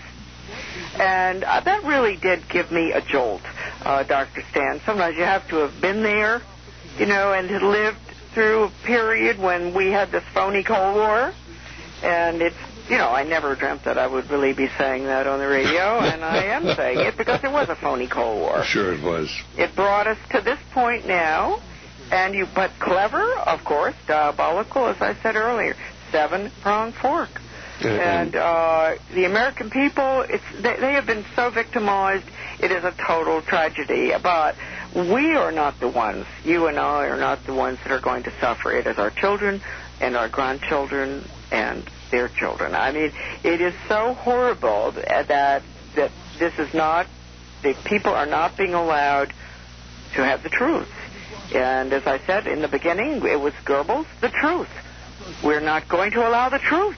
and uh, that really did give me a jolt, uh, Doctor Stan. Sometimes you have to have been there, you know, and had lived through a period when we had this phony Cold War. And it's, you know, I never dreamt that I would really be saying that on the radio, and I am saying it because it was a phony Cold War.
Sure it was.
It brought us to this point now, and you, but clever, of course, diabolical, as I said earlier, seven-pronged fork. And uh, the American people, it's they, they have been so victimized, it is a total tragedy. But we are not the ones, you and I are not the ones that are going to suffer. It is our children and our grandchildren and their children. I mean, it is so horrible that that this is not, the people are not being allowed to have the truth. And as I said in the beginning, it was Goebbels, the truth. We're not going to allow the truth.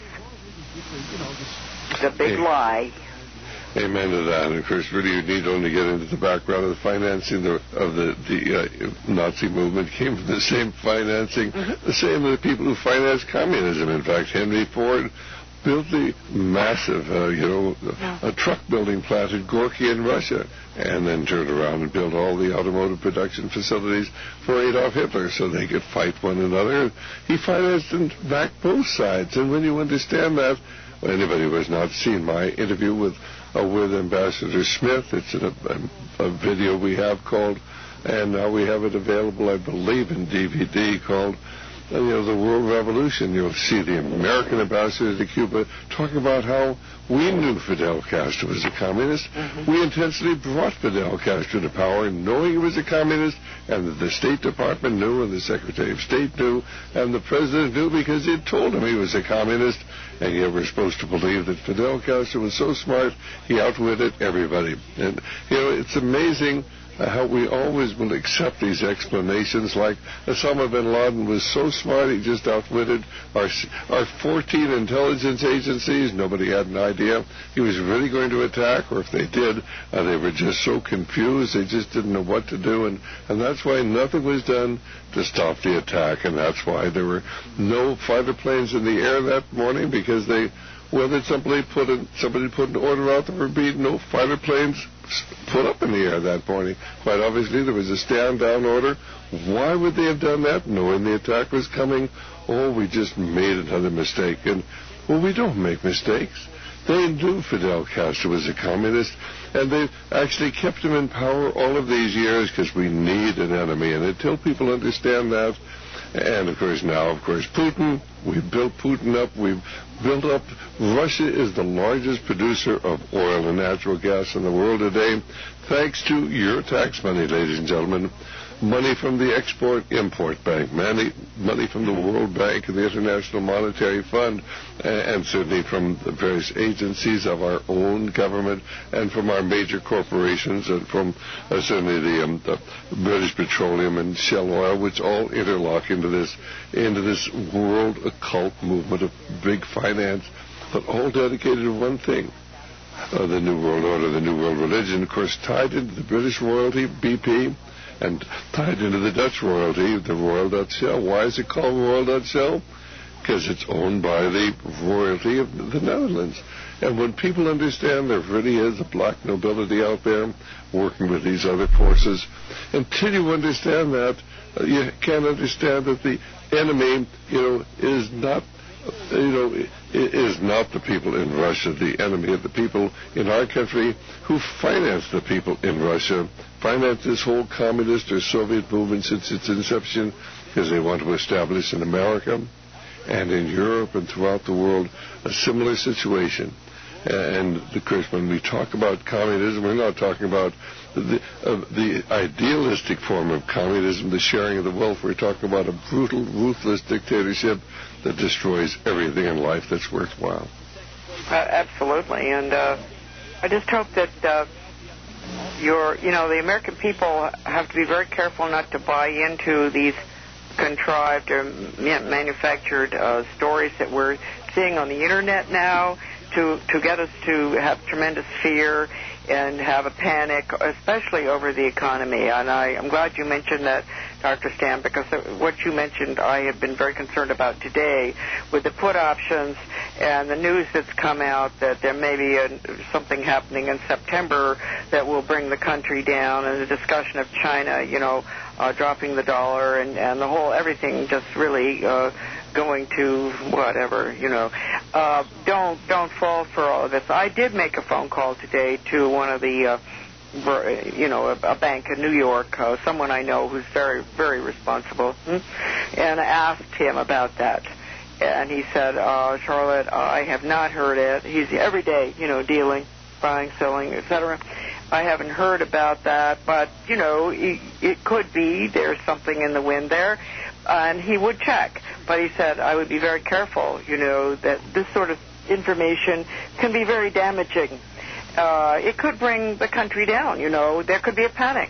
The big
hey.
lie.
Amen to that. And of course, really, you need only get into the background of the financing of the, the uh, Nazi movement came from the same financing, mm-hmm. the same of the people who financed communism. In fact, Henry Ford built the massive, uh, you know, a truck building plant at Gorky in Russia, and then turned around and built all the automotive production facilities for Adolf Hitler so they could fight one another. He financed and backed both sides. And when you understand that, well, anybody who has not seen my interview with uh, with Ambassador Smith, it's a, a, a video we have called, and now we have it available, I believe, in D V D called, you know, The World Revolution. You'll see the American ambassador to Cuba talking about how we knew Fidel Castro was a communist. Mm-hmm. We intentionally brought Fidel Castro to power knowing he was a communist, and that the State Department knew, and the Secretary of State knew, and the President knew because he had told him he was a communist, and yet we're supposed to believe that Fidel Castro was so smart he outwitted everybody. And, you know, it's amazing Uh, how we always will accept these explanations, like Osama bin Laden was so smart he just outwitted our our fourteen intelligence agencies. Nobody had an idea he was really going to attack, or if they did, uh, they were just so confused they just didn't know what to do, and, and that's why nothing was done to stop the attack, and that's why there were no fighter planes in the air that morning, because they Well, did somebody put a, somebody put an order out there for being no fighter planes put up in the air that morning? Quite obviously, there was a stand-down order. Why would they have done that, knowing the attack was coming? Oh, we just made another mistake. And, well, we don't make mistakes. They knew Fidel Castro was a communist, and they've actually kept him in power all of these years because we need an enemy. And until people understand that, and, of course, now, of course, Putin, we've built Putin up. We've built up. Russia is the largest producer of oil and natural gas in the world today, thanks to your tax money, ladies and gentlemen. Money from the Export-Import Bank, money, money from the World Bank and the International Monetary Fund, and certainly from the various agencies of our own government and from our major corporations, and from uh, certainly the, um, the British Petroleum and Shell Oil, which all interlock into this into this world occult movement of big finance, but all dedicated to one thing. Uh, the New World Order, the New World Religion, of course, tied into the British royalty, B P, and tied into the Dutch royalty, the Royal Dutch Shell. Why is it called Royal Dutch Shell? Because it's owned by the royalty of the Netherlands. And when people understand there really is a black nobility out there working with these other forces, until you understand that, uh, you can't understand that the enemy, you know, is not, you know, is not the people in Russia. The enemy of the people in our country who finance the people in Russia, finance this whole communist or Soviet movement since its inception, because they want to establish in America and in Europe and throughout the world a similar situation. And, of course, when we talk about communism, we're not talking about the, uh, the idealistic form of communism, the sharing of the wealth. We're talking about a brutal, ruthless dictatorship that destroys everything in life that's worthwhile.
Uh, absolutely. And uh, I just hope that uh, your, you know, the American people have to be very careful not to buy into these contrived or manufactured uh, stories that we're seeing on the Internet now, to to get us to have tremendous fear and have a panic, especially over the economy. And I, I'm glad you mentioned that, Doctor Stan, because what you mentioned I have been very concerned about today with the put options and the news that's come out that there may be a, something happening in September that will bring the country down, and the discussion of China, you know, uh, dropping the dollar, and, and the whole, everything just really uh, going to whatever, you know. Uh, don't don't fall for all of this. I did make a phone call today to one of the, uh, you know, a, a bank in New York, uh, someone I know who's very, very responsible, and I asked him about that. And he said, uh, Charlotte, I have not heard it. He's every day, you know, dealing, buying, selling, et cetera. I haven't heard about that, but, you know, it, it could be there's something in the wind there. And he would check, but he said, I would be very careful, you know, that this sort of information can be very damaging. Uh, it could bring the country down, you know. There could be a panic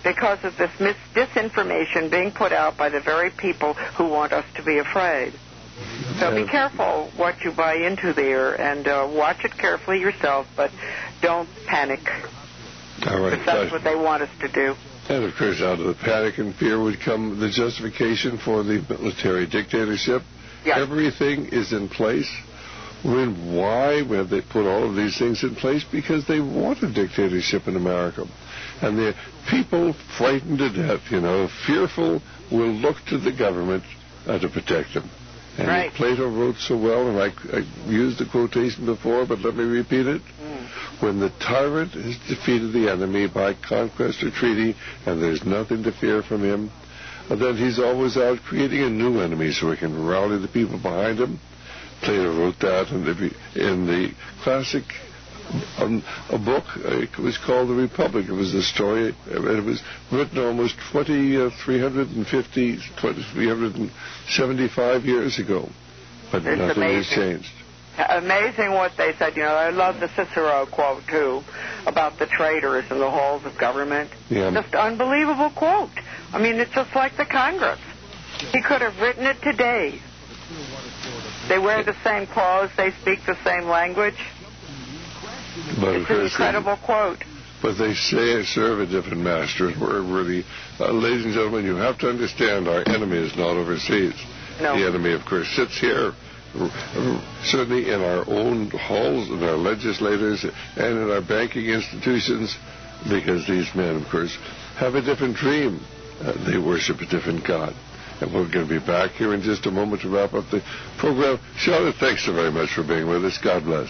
because of this mis- disinformation being put out by the very people who want us to be afraid. So be careful what you buy into there, and uh, watch it carefully yourself, but don't panic.
All right.
Because that's what they want us to do.
And, of course, out of the panic and fear would come the justification for the military dictatorship.
Yes.
Everything is in place. When, why have they put all of these things in place? Because they want a dictatorship in America. And the people frightened to death, you know, fearful, will look to the government uh, to protect them. And
right.
Plato wrote so well, and I, I used the quotation before, but let me repeat it. Mm. When the tyrant has defeated the enemy by conquest or treaty, and there's nothing to fear from him, then he's always out creating a new enemy so he can rally the people behind him. Plato wrote that in the, in the classic um, a book. It was called The Republic. It was the story. It was written almost twenty-three fifty, twenty-three seventy-five years ago, but
it's
nothing
amazing.
has changed.
Amazing what they said. You know, I love the Cicero quote, too, about the traitors in the halls of government.
Yeah.
Just unbelievable quote. I mean, it's just like the Congress. He could have written it today. They wear the same clothes. They speak the same language.
But
it's an incredible they, quote.
But they say serve a different master. We're really, uh, ladies and gentlemen, you have to understand our enemy is not overseas.
No.
The enemy, of course, sits here, certainly in our own halls, in our legislators, and in our banking institutions, because these men, of course, have a different dream. Uh, they worship a different God. And we're going to be back here in just a moment to wrap up the program. Charlotte, thanks so very much for being with us. God bless.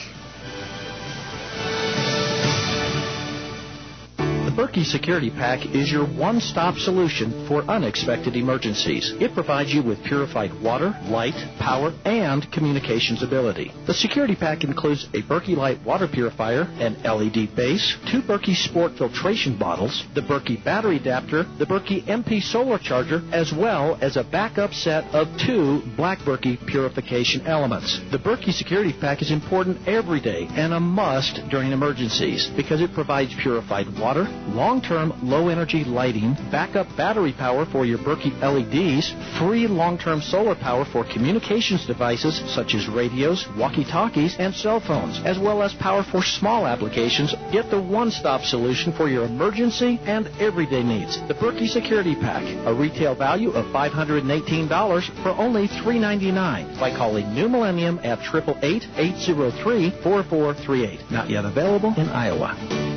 The Berkey Security Pack is your one-stop solution for unexpected emergencies. It provides you with purified water, light, power, and communications ability. The Security Pack includes a Berkey Light water purifier, an L E D base, two Berkey Sport filtration bottles, the Berkey battery adapter, the Berkey M P solar charger, as well as a backup set of two Black Berkey purification elements. The Berkey Security Pack is important every day and a must during emergencies because it provides purified water, long-term low-energy lighting, backup battery power for your Berkey L E Ds, free long-term solar power for communications devices such as radios, walkie-talkies, and cell phones, as well as power for small applications. Get the one-stop solution for your emergency and everyday needs. The Berkey Security Pack, a retail value of five hundred eighteen dollars for only three ninety-nine by calling New Millennium at eight eight eight, eight zero three, four four three eight. Not yet available in Iowa.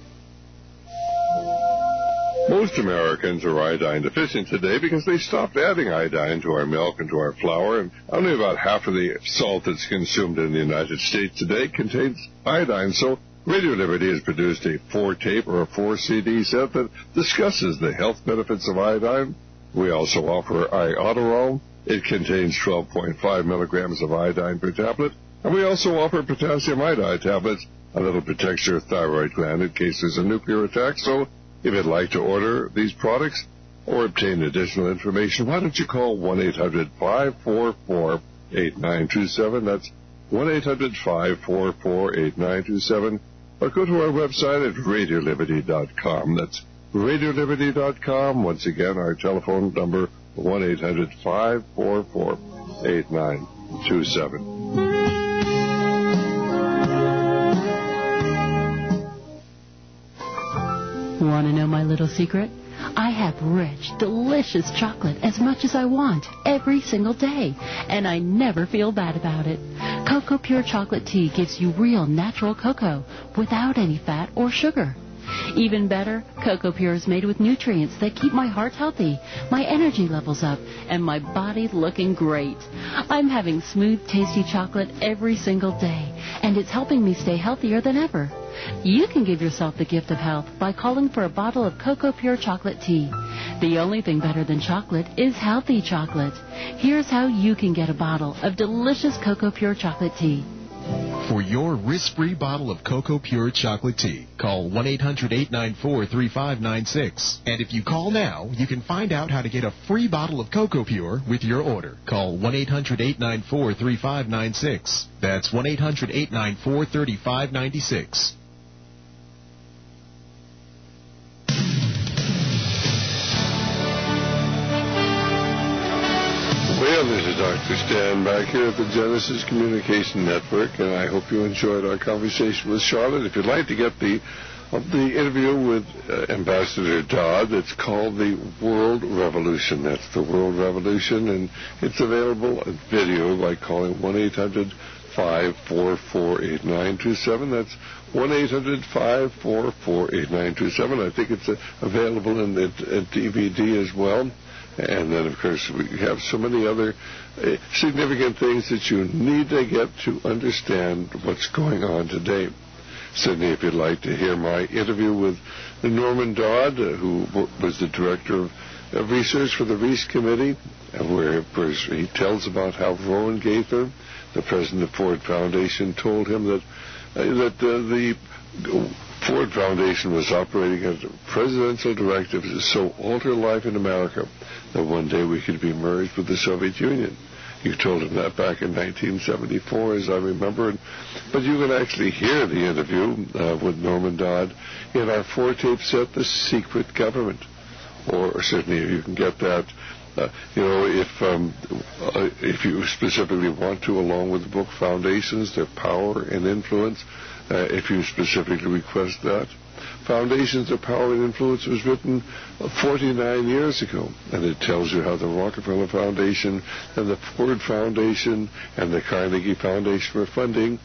Most Americans are iodine deficient today because they stopped adding iodine to our milk and to our flour, and only about half of the salt that's consumed in the United States today contains iodine. So Radio Liberty has produced a four-tape or a four-C D set that discusses the health benefits of iodine. We also offer Iodoral. It contains twelve point five milligrams of iodine per tablet. And we also offer potassium iodide tablets, and that'll protect your thyroid gland in case there's a nuclear attack. So if you'd like to order these products or obtain additional information, why don't you call one eight hundred, five four four, eight nine two seven. That's one eight hundred, five four four, eight nine two seven. Or go to our website at radio liberty dot com. That's radio liberty dot com. Once again, our telephone number, one eight hundred, five four four, eight nine two seven.
Want to know my little secret? I have rich, delicious chocolate as much as I want every single day, and I never feel bad about it. Cocoa Pure Chocolate Tea gives you real natural cocoa without any fat or sugar. Even better, Cocoa Pure is made with nutrients that keep my heart healthy, my energy levels up, and my body looking great. I'm having smooth, tasty chocolate every single day, and it's helping me stay healthier than ever. You can give yourself the gift of health by calling for a bottle of Cocoa Pure Chocolate Tea. The only thing better than chocolate is healthy chocolate. Here's how you can get a bottle of delicious Cocoa Pure Chocolate Tea.
For your risk-free bottle of Cocoa Pure Chocolate Tea, call one eight hundred, eight nine four, three five nine six. And if you call now, you can find out how to get a free bottle of Cocoa Pure with your order. Call one eight hundred, eight nine four, three five nine six. That's one eight hundred, eight nine four, three five nine six.
This is Doctor Stan back here at the Genesis Communication Network, and I hope you enjoyed our conversation with Charlotte. If you'd like to get the of the interview with uh, Ambassador Dodd, it's called The World Revolution. That's The World Revolution, and it's available on video by calling one eight hundred five four four eight nine two seven. That's one eight hundred five four four eight nine two seven. I think it's uh, available in the uh, D V D as well. And then, of course, we have so many other uh, significant things that you need to get to understand what's going on today. Sydney, if you'd like to hear my interview with Norman Dodd, uh, who w- was the director of, of research for the Reese Committee, uh, where, of course, he tells about how Rowan Gaither, the president of Ford Foundation, told him that uh, that uh, the Ford Foundation was operating as a presidential directive to so alter life in America that one day we could be merged with the Soviet Union. You told him that back in nineteen seventy-four, as I remember. But you can actually hear the interview uh, with Norman Dodd in our four-tape set, The Secret Government. Or certainly you can get that, uh, you know, if um, uh, if you specifically want to, along with the book Foundations, Their Power and Influence, uh, if you specifically request that. Foundations of Power and Influence was written forty-nine years ago, and it tells you how the Rockefeller Foundation and the Ford Foundation and the Carnegie Foundation were funding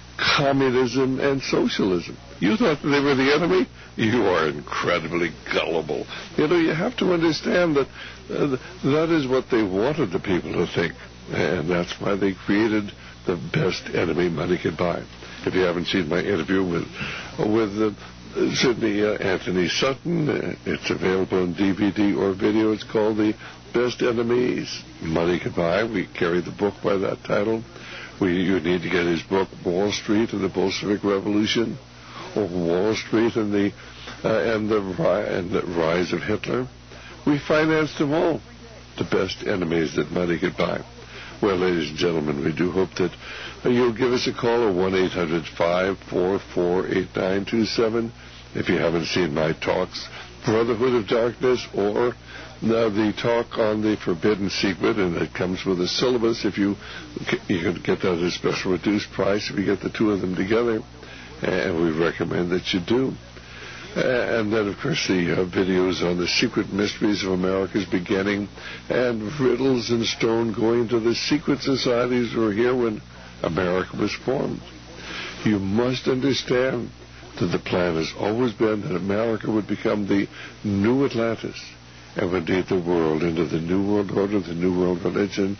communism and socialism. You thought they were the enemy? You are incredibly gullible. You know, you have to understand that uh, that is what they wanted the people to think, and that's why they created the best enemy money could buy. If you haven't seen my interview with with uh, Sydney uh, Anthony Sutton, uh, it's available in D V D or video. It's called The Best Enemies Money Could Buy. We carry the book by that title. We, you need to get his book, Wall Street and the Bolshevik Revolution, or Wall Street and the uh, and the and the Rise of Hitler. We financed them all. The best enemies that money could buy. Well, ladies and gentlemen, we do hope that uh, you'll give us a call at one eight hundred five four four eight nine two seven. If you haven't seen my talks, Brotherhood of Darkness, or uh, the talk on the Forbidden Secret, and it comes with a syllabus. If you you can get that at a special reduced price if you get the two of them together, and we recommend that you do. Uh, and then, of course, the uh, videos on the secret mysteries of America's beginning, and riddles in stone going to the secret societies that were here when America was formed. You must understand that the plan has always been that America would become the new Atlantis and would lead the world into the New World Order, the New World Religion.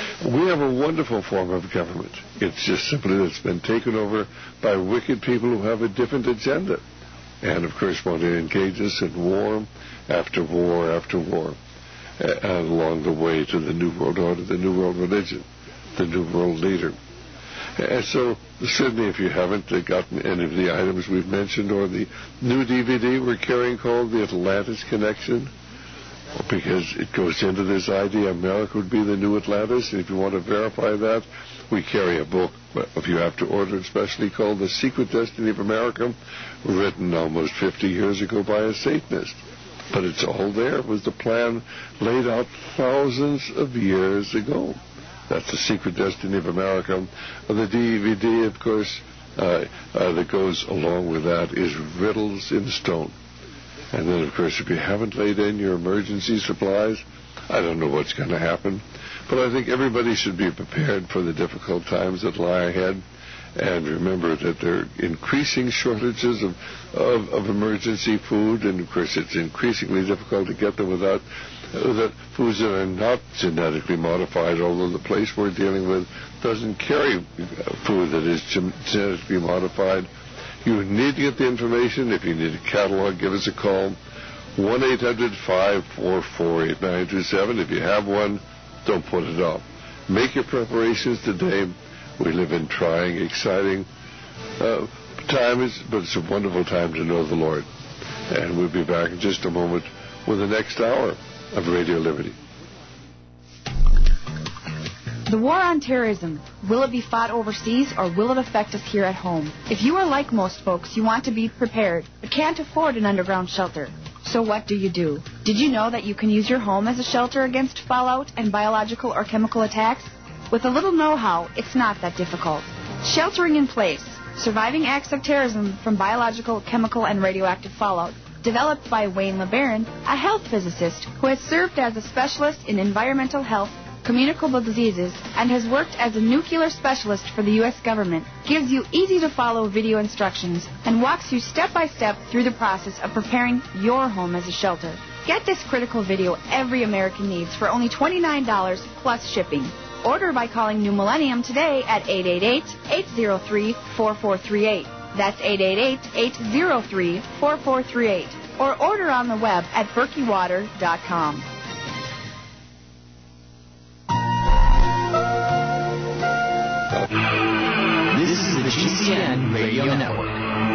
We have a wonderful form of government. It's just simply that it's been taken over by wicked people who have a different agenda. And, of course, want to engage us in war after war after war, uh, and along the way to the New World Order, the New World Religion, the New World Leader. And so, Sydney, if you haven't uh, gotten any of the items we've mentioned, or the new D V D we're carrying called The Atlantis Connection, because it goes into this idea America would be the new Atlantis, and if you want to verify that, we carry a book, if you have to order it specially, called The Secret Destiny of America, written almost fifty years ago by a Satanist. But it's all there. It was the plan laid out thousands of years ago. That's The Secret Destiny of America. The D V D, of course, uh, uh, that goes along with that is Riddles in Stone. And then, of course, if you haven't laid in your emergency supplies, I don't know what's going to happen. But I think everybody should be prepared for the difficult times that lie ahead. And remember that there are increasing shortages of, of, of emergency food. And, of course, it's increasingly difficult to get them without uh, that foods that are not genetically modified, although the place we're dealing with doesn't carry food that is gen- genetically modified. You need to get the information. If you need a catalog, give us a call. one eight hundred five four four eight nine two seven. If you have one, don't put it off. Make your preparations today. We live in trying, exciting uh, times, but it's a wonderful time to know the Lord. And we'll be back in just a moment with the next hour of Radio Liberty.
The war on terrorism, will it be fought overseas or will it affect us here at home? If you are like most folks, you want to be prepared, but can't afford an underground shelter. So what do you do? Did you know that you can use your home as a shelter against fallout and biological or chemical attacks? With a little know-how, it's not that difficult. Sheltering in Place, Surviving Acts of Terrorism from Biological, Chemical, and Radioactive Fallout, developed by Wayne LeBaron, a health physicist who has served as a specialist in environmental health, communicable diseases, and has worked as a nuclear specialist for the U S government, gives you easy-to-follow video instructions and walks you step-by-step through the process of preparing your home as a shelter. Get this critical video every American needs for only twenty-nine dollars plus shipping. Order by calling New Millennium today at eight eight eight, eight zero three, four four three eight. That's eight eight eight, eight zero three, four four three eight. Or order on the web at berkey water dot com.
This is the G C N Radio Network.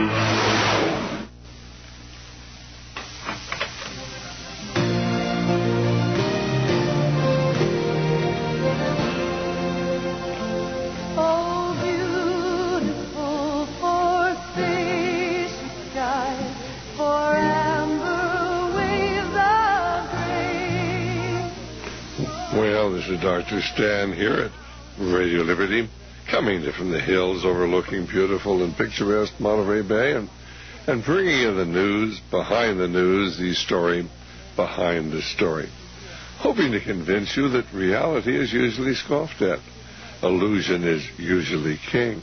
Well, this is Doctor Stan here at Radio Liberty, coming to from the hills overlooking beautiful and picturesque Monterey Bay, and, and bringing you the news, behind the news, the story behind the story. Hoping to convince you that reality is usually scoffed at. Illusion is usually king.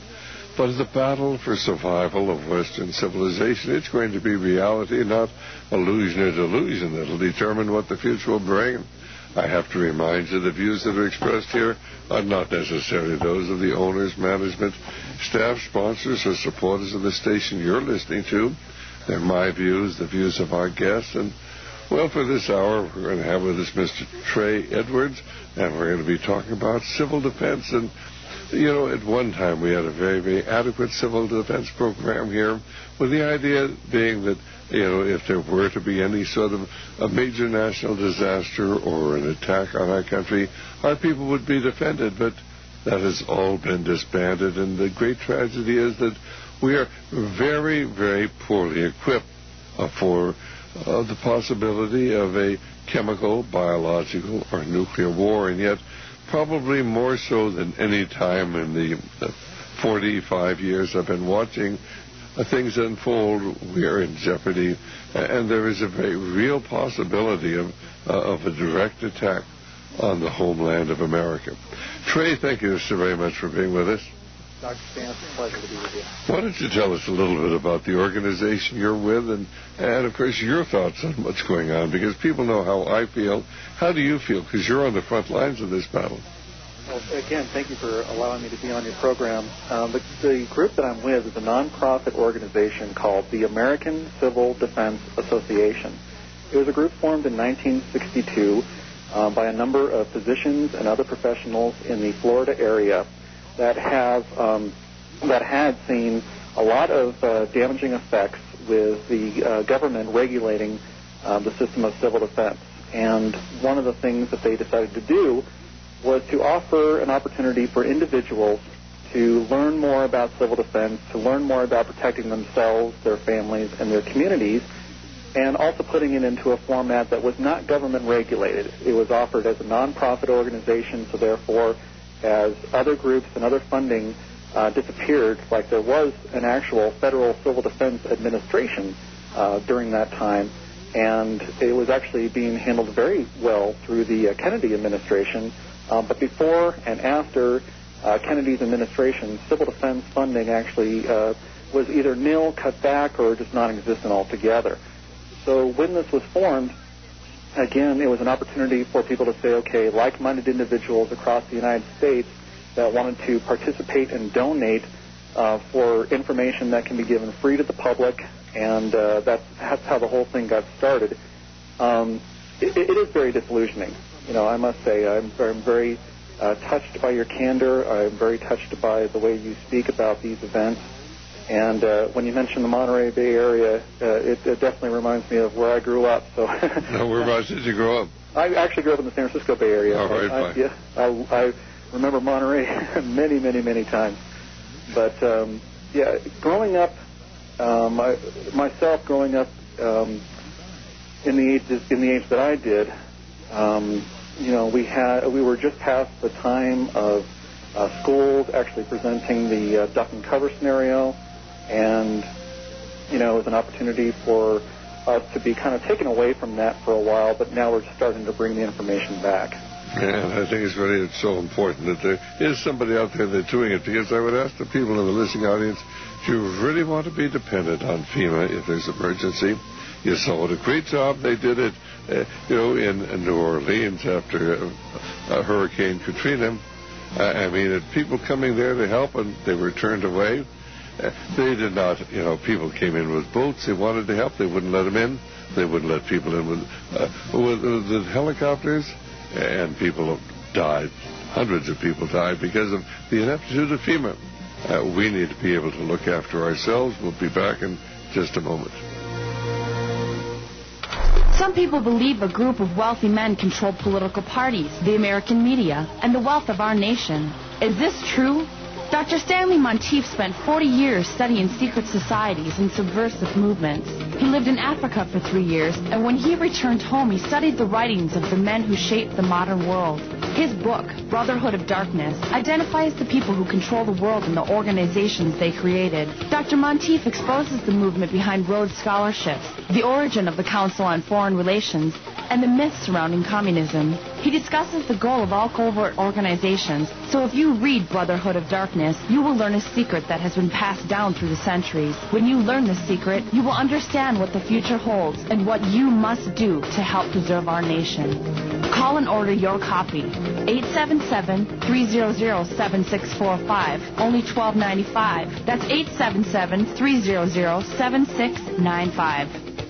But in the battle for survival of Western civilization, it's going to be reality, not illusion or delusion, that will determine what the future will bring. I have to remind you the views that are expressed here are not necessarily those of the owners, management, staff, sponsors, or supporters of the station you're listening to. They're my views, the views of our guests. And, well, for this hour, we're going to have with us Mister Trey Edwards, and we're going to be talking about civil defense. And, you know, at one time we had a very, very adequate civil defense program here, with the idea being that, you know, if there were to be any sort of a major national disaster or an attack on our country, our people would be defended. But that has all been disbanded, and the great tragedy is that we are very, very poorly equipped uh, for uh, the possibility of a chemical, biological, or nuclear war, and yet probably more so than any time in the uh, forty-five years I've been watching Uh, things unfold, we are in jeopardy, and there is a very real possibility of, uh, of a direct attack on the homeland of America. Trey, thank you so very much for being with us.
Doctor Stan, it's a pleasure to be with you.
Why don't you tell us a little bit about the organization you're with, and, and of course, your thoughts on what's going on, because people know how I feel. How do you feel? Because you're on the front lines of this battle.
Well, again, thank you for allowing me to be on your program. Um, the, the group that I'm with is a nonprofit organization called the American Civil Defense Association. It was a group formed in nineteen sixty-two um, by a number of physicians and other professionals in the Florida area that have um, that had seen a lot of uh, damaging effects with the uh, government regulating uh, the system of civil defense. And one of the things that they decided to do was to offer an opportunity for individuals to learn more about civil defense, to learn more about protecting themselves, their families, and their communities, and also putting it into a format that was not government regulated. It was offered as a nonprofit organization, so therefore, as other groups and other funding uh, disappeared, like there was an actual federal civil defense administration uh, during that time, and it was actually being handled very well through the uh, Kennedy administration. Um, but before and after uh, Kennedy's administration, civil defense funding actually uh, was either nil, cut back, or just non-existent altogether. So when this was formed, again, it was an opportunity for people to say, okay, like-minded individuals across the United States that wanted to participate and donate uh, for information that can be given free to the public, and uh, that's, that's how the whole thing got started. Um, it, it is very disillusioning. You know, I must say, I'm very, I'm very uh, touched by your candor. I'm very touched by the way you speak about these events. And uh, when you mention the Monterey Bay Area, uh, it, it definitely reminds me of where I grew up. So,
now, whereabouts did you grow up?
I actually grew up in the San Francisco Bay Area.
All right,
I, I,
fine.
yeah, I, I remember Monterey many, many, many times. But um, yeah, growing up, um, I, myself growing up. Um, in the age in the age that I did, um, you know, we had we were just past the time of uh, schools actually presenting the uh, duck and cover scenario, and you know, it was an opportunity for us to be kind of taken away from that for a while, but now we're starting to bring the information back.
And I think it's really it's so important that there is somebody out there that's doing it, because I would ask the people in the listening audience, do you really want to be dependent on FEMA if there's an emergency? You saw what a great job they did it, uh, you know, in, in New Orleans after uh, uh, Hurricane Katrina. Uh, I mean, it, people coming there to help, and they were turned away. Uh, they did not, you know, people came in with boats. They wanted to help. They wouldn't let them in. They wouldn't let people in with, uh, with, with the helicopters, and people died. Hundreds of people died because of the ineptitude of FEMA. Uh, we need to be able to look after ourselves. We'll be back in just a moment.
Some people believe a group of wealthy men control political parties, the American media, and the wealth of our nation. Is this true? Doctor Stanley Monteith spent forty years studying secret societies and subversive movements. He lived in Africa for three years, and when he returned home, he studied the writings of the men who shaped the modern world. His book, Brotherhood of Darkness, identifies the people who control the world and the organizations they created. Doctor Monteith exposes the movement behind Rhodes Scholarships, the origin of the Council on Foreign Relations, and the myths surrounding communism. He discusses the goal of all covert organizations, so if you read Brotherhood of Darkness, you will learn a secret that has been passed down through the centuries. When you learn this secret, you will understand what the future holds and what you must do to help preserve our nation. Call and order your copy. eight seven seven, three hundred, seven six four five. Only twelve ninety-five. That's eight seven seven, three hundred, seven six nine five.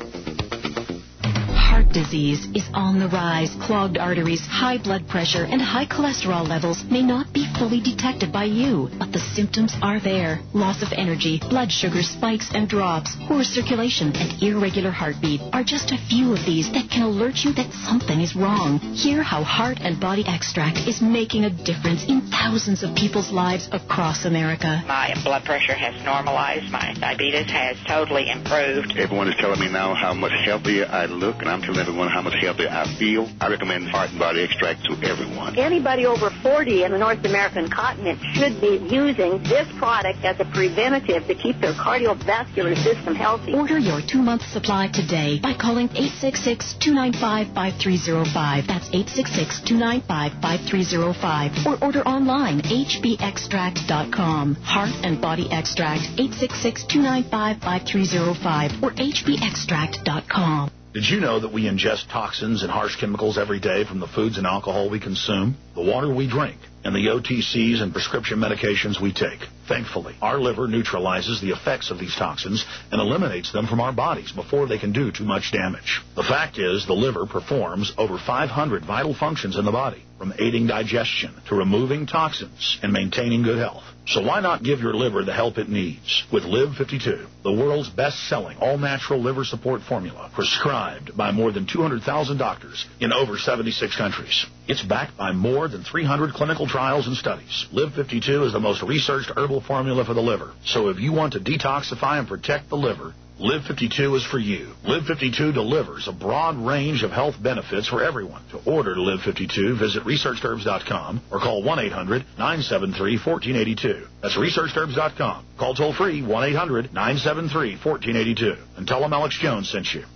Heart disease is on the rise. Clogged arteries, high blood pressure, and high cholesterol levels may not be fully detected by you, but the symptoms are there. Loss of energy, blood sugar spikes and drops, poor circulation, and irregular heartbeat are just a few of these that can alert you that something is wrong. Hear how Heart and Body Extract is making a difference in thousands of people's lives across America.
My blood pressure has normalized. My diabetes has totally improved.
Everyone is telling me now how much healthier I look, and I'm telling everyone how much healthier I feel. I recommend Heart and Body Extract to everyone.
Anybody over forty in the North American continent should be using this product as a preventative to keep their cardiovascular system healthy.
Order your two-month supply today by calling eight six six, two nine five, five three zero five. That's eight six six, two nine five, five three zero five. Or order online, h b extract dot com. Heart and Body Extract, eight six six, two nine five, five three zero five or h b extract dot com.
Did you know that we ingest toxins and harsh chemicals every day from the foods and alcohol we consume, the water we drink, and the O T Cs and prescription medications we take? Thankfully, our liver neutralizes the effects of these toxins and eliminates them from our bodies before they can do too much damage. The fact is, the liver performs over five hundred vital functions in the body, from aiding digestion to removing toxins and maintaining good health. So why not give your liver the help it needs with Live fifty-two, the world's best-selling all-natural liver support formula, prescribed by more than two hundred thousand doctors in over seventy-six countries. It's backed by more than three hundred clinical trials and studies. Live fifty-two is the most researched herbal formula for the liver. So if you want to detoxify and protect the liver, Live fifty-two is for you. Live fifty-two delivers a broad range of health benefits for everyone. To order Live fifty-two, visit researched herbs dot com or call one eight hundred, nine seven three, one four eight two. That's researched herbs dot com. Call toll-free one eight hundred, nine seven three, one four eight two. And tell them Alex Jones sent you.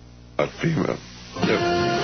A FEMA. Yep.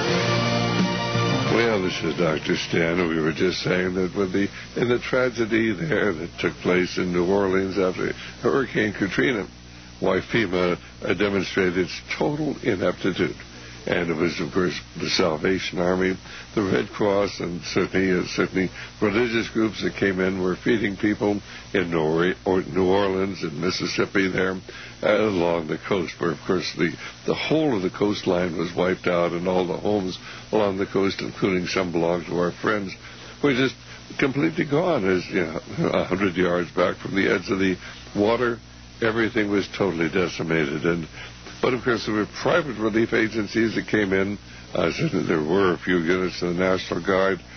Well, this is Doctor Stan, and we were just saying that with the in the tragedy there that took place in New Orleans after Hurricane Katrina, why FEMA uh, demonstrated its total ineptitude. And it was, of course, the Salvation Army, the Red Cross, and certainly uh, certainly religious groups that came in were feeding people in New Orleans and Mississippi there uh, along the coast, where, of course, the, the whole of the coastline was wiped out, and all the homes along the coast, including some belonged to our friends, were just completely gone. As you know, a hundred yards back from the edge of the water, everything was totally decimated. And but of course there were private relief agencies that came in. Uh, there were a few units of the National Guard,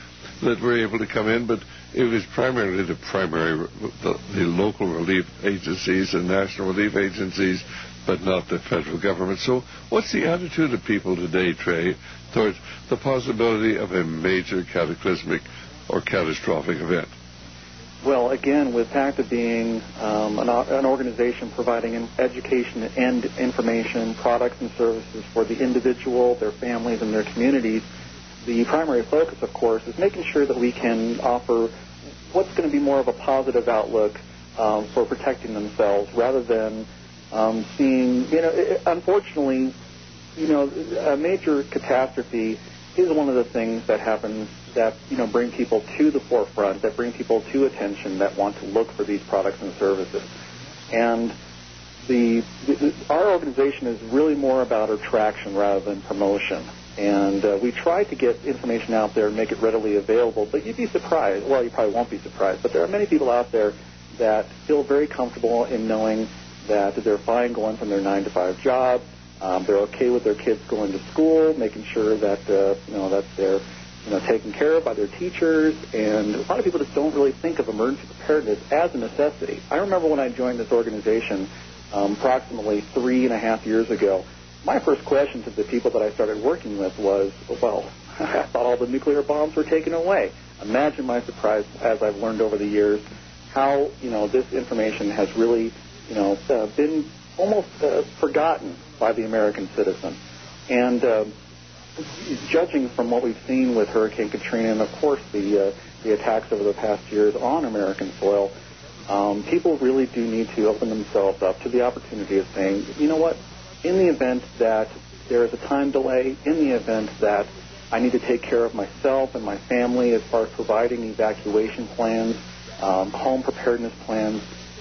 that were able to come in, but it was primarily the primary, the, the local relief agencies and national relief agencies, but not the federal government. So what's the attitude of people today, Trey, towards the possibility of a major cataclysmic or catastrophic event?
Well, again, with PACTA being um, an, an organization providing education and information, products and services for the individual, their families, and their communities, the primary focus, of course, is making sure that we can offer what's going to be more of a positive outlook um, for protecting themselves rather than um, seeing, you know, it, unfortunately, you know, a major catastrophe is one of the things that happens that, you know, bring people to the forefront, that bring people to attention, that want to look for these products and services. And the, the our organization is really more about attraction rather than promotion. And uh, we try to get information out there and make it readily available, but you'd be surprised. Well, you probably won't be surprised, but there are many people out there that feel very comfortable in knowing that they're fine going from their nine to five job. Um, they're okay with their kids going to school, making sure that uh, you know that they're you know taken care of by their teachers. And a lot of people just don't really think of emergency preparedness as a necessity. I remember when I joined this organization um, approximately three and a half years ago. My first question to the people that I started working with was, well, I thought all the nuclear bombs were taken away. Imagine my surprise as I've learned over the years how, you know, this information has really, you know, uh, been almost uh, forgotten by the American citizen. And uh, judging from what we've seen with Hurricane Katrina and, of course, the, uh, the attacks over the past years on American soil, um, people really do need to open themselves up to the opportunity of saying, you know what, in the event that there is a time delay, in the event that I need to take care of myself and my family as far as providing evacuation plans, um, home preparedness plans,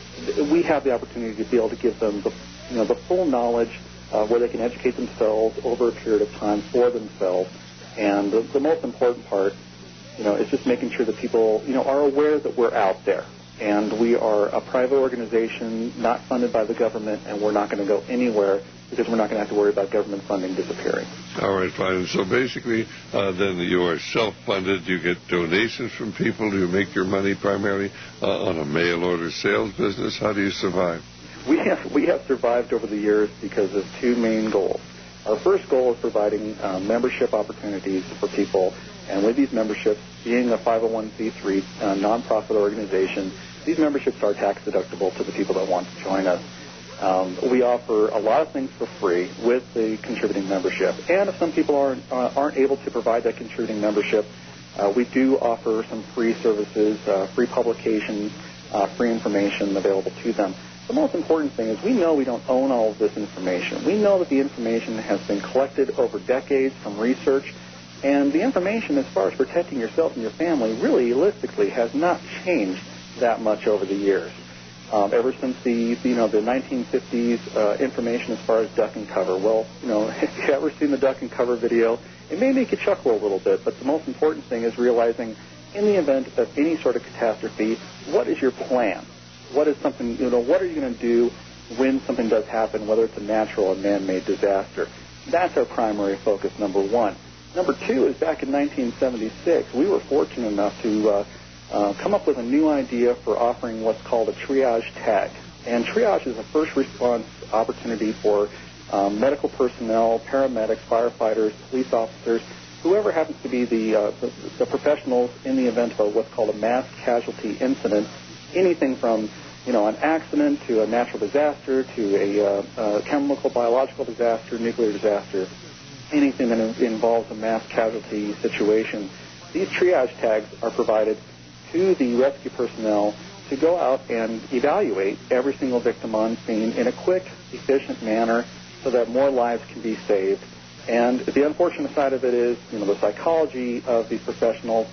we have the opportunity to be able to give them the, you know, the full knowledge uh, where they can educate themselves over a period of time for themselves. And the, the most important part, you know, is just making sure that people, you know, are aware that we're out there. And we are a private organization, not funded by the government, and we're not going to go anywhere because we're not going to have to worry about government funding disappearing.
All right, fine. So basically, uh, then you are self-funded. You get donations from people. You make your money primarily uh, on a mail-order sales business. How do you survive?
We have, we have survived over the years because of two main goals. Our first goal is providing uh, membership opportunities for people, and with these memberships, being a five oh one c three uh, nonprofit organization, these memberships are tax deductible to the people that want to join us. Um, we offer a lot of things for free with the contributing membership, and if some people aren't uh, aren't able to provide that contributing membership, uh, we do offer some free services, uh, free publications, uh, free information available to them. The most important thing is we know we don't own all of this information. We know that the information has been collected over decades from research, and the information as far as protecting yourself and your family really realistically has not changed that much over the years. Um, ever since the you know the nineteen fifties uh, information as far as duck and cover. Well, you know, if you've ever seen the duck and cover video, it may make you chuckle a little bit, but the most important thing is realizing in the event of any sort of catastrophe, what is your plan? What is something, you know, what are you going to do when something does happen, whether it's a natural or man-made disaster? That's our primary focus, number one. Number two is back in nineteen seventy-six, we were fortunate enough to uh, uh, come up with a new idea for offering what's called a triage tag. And triage is a first response opportunity for um, medical personnel, paramedics, firefighters, police officers, whoever happens to be the, uh, the, the professionals in the event of what's called a mass casualty incident, anything from you know, an accident to a natural disaster to a, uh, a chemical, biological disaster, nuclear disaster, anything that involves a mass casualty situation. These triage tags are provided to the rescue personnel to go out and evaluate every single victim on scene in a quick, efficient manner so that more lives can be saved. And the unfortunate side of it is, you know, the psychology of these professionals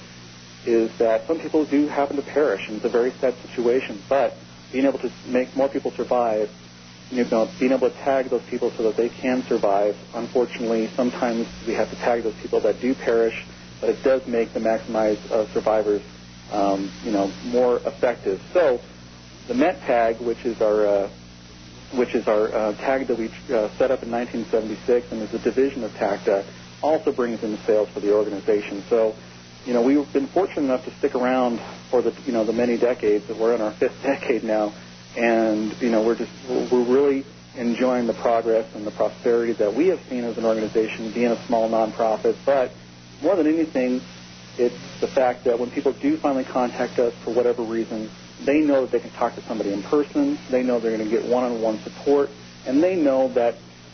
is that some people do happen to perish, and it's a very sad situation, but being able to make more people survive, you know, being able to tag those people so that they can survive. Unfortunately, sometimes we have to tag those people that do perish, but it does make the maximized uh, survivors, um, you know, more effective. So the MET tag, which is our uh, which is our uh, tag that we uh, set up in nineteen seventy-six and is a division of TACTA, also brings in sales for the organization. So you know, we've been fortunate enough to stick around for the, you know, the many decades that we're in our fifth decade now, and, you know, we're just, we're really enjoying the progress and the prosperity that we have seen as an organization, being a small nonprofit. But more than anything, it's the fact that when people do finally contact us for whatever reason, they know that they can talk to somebody in person, they know they're going to get one-on-one support, and they know that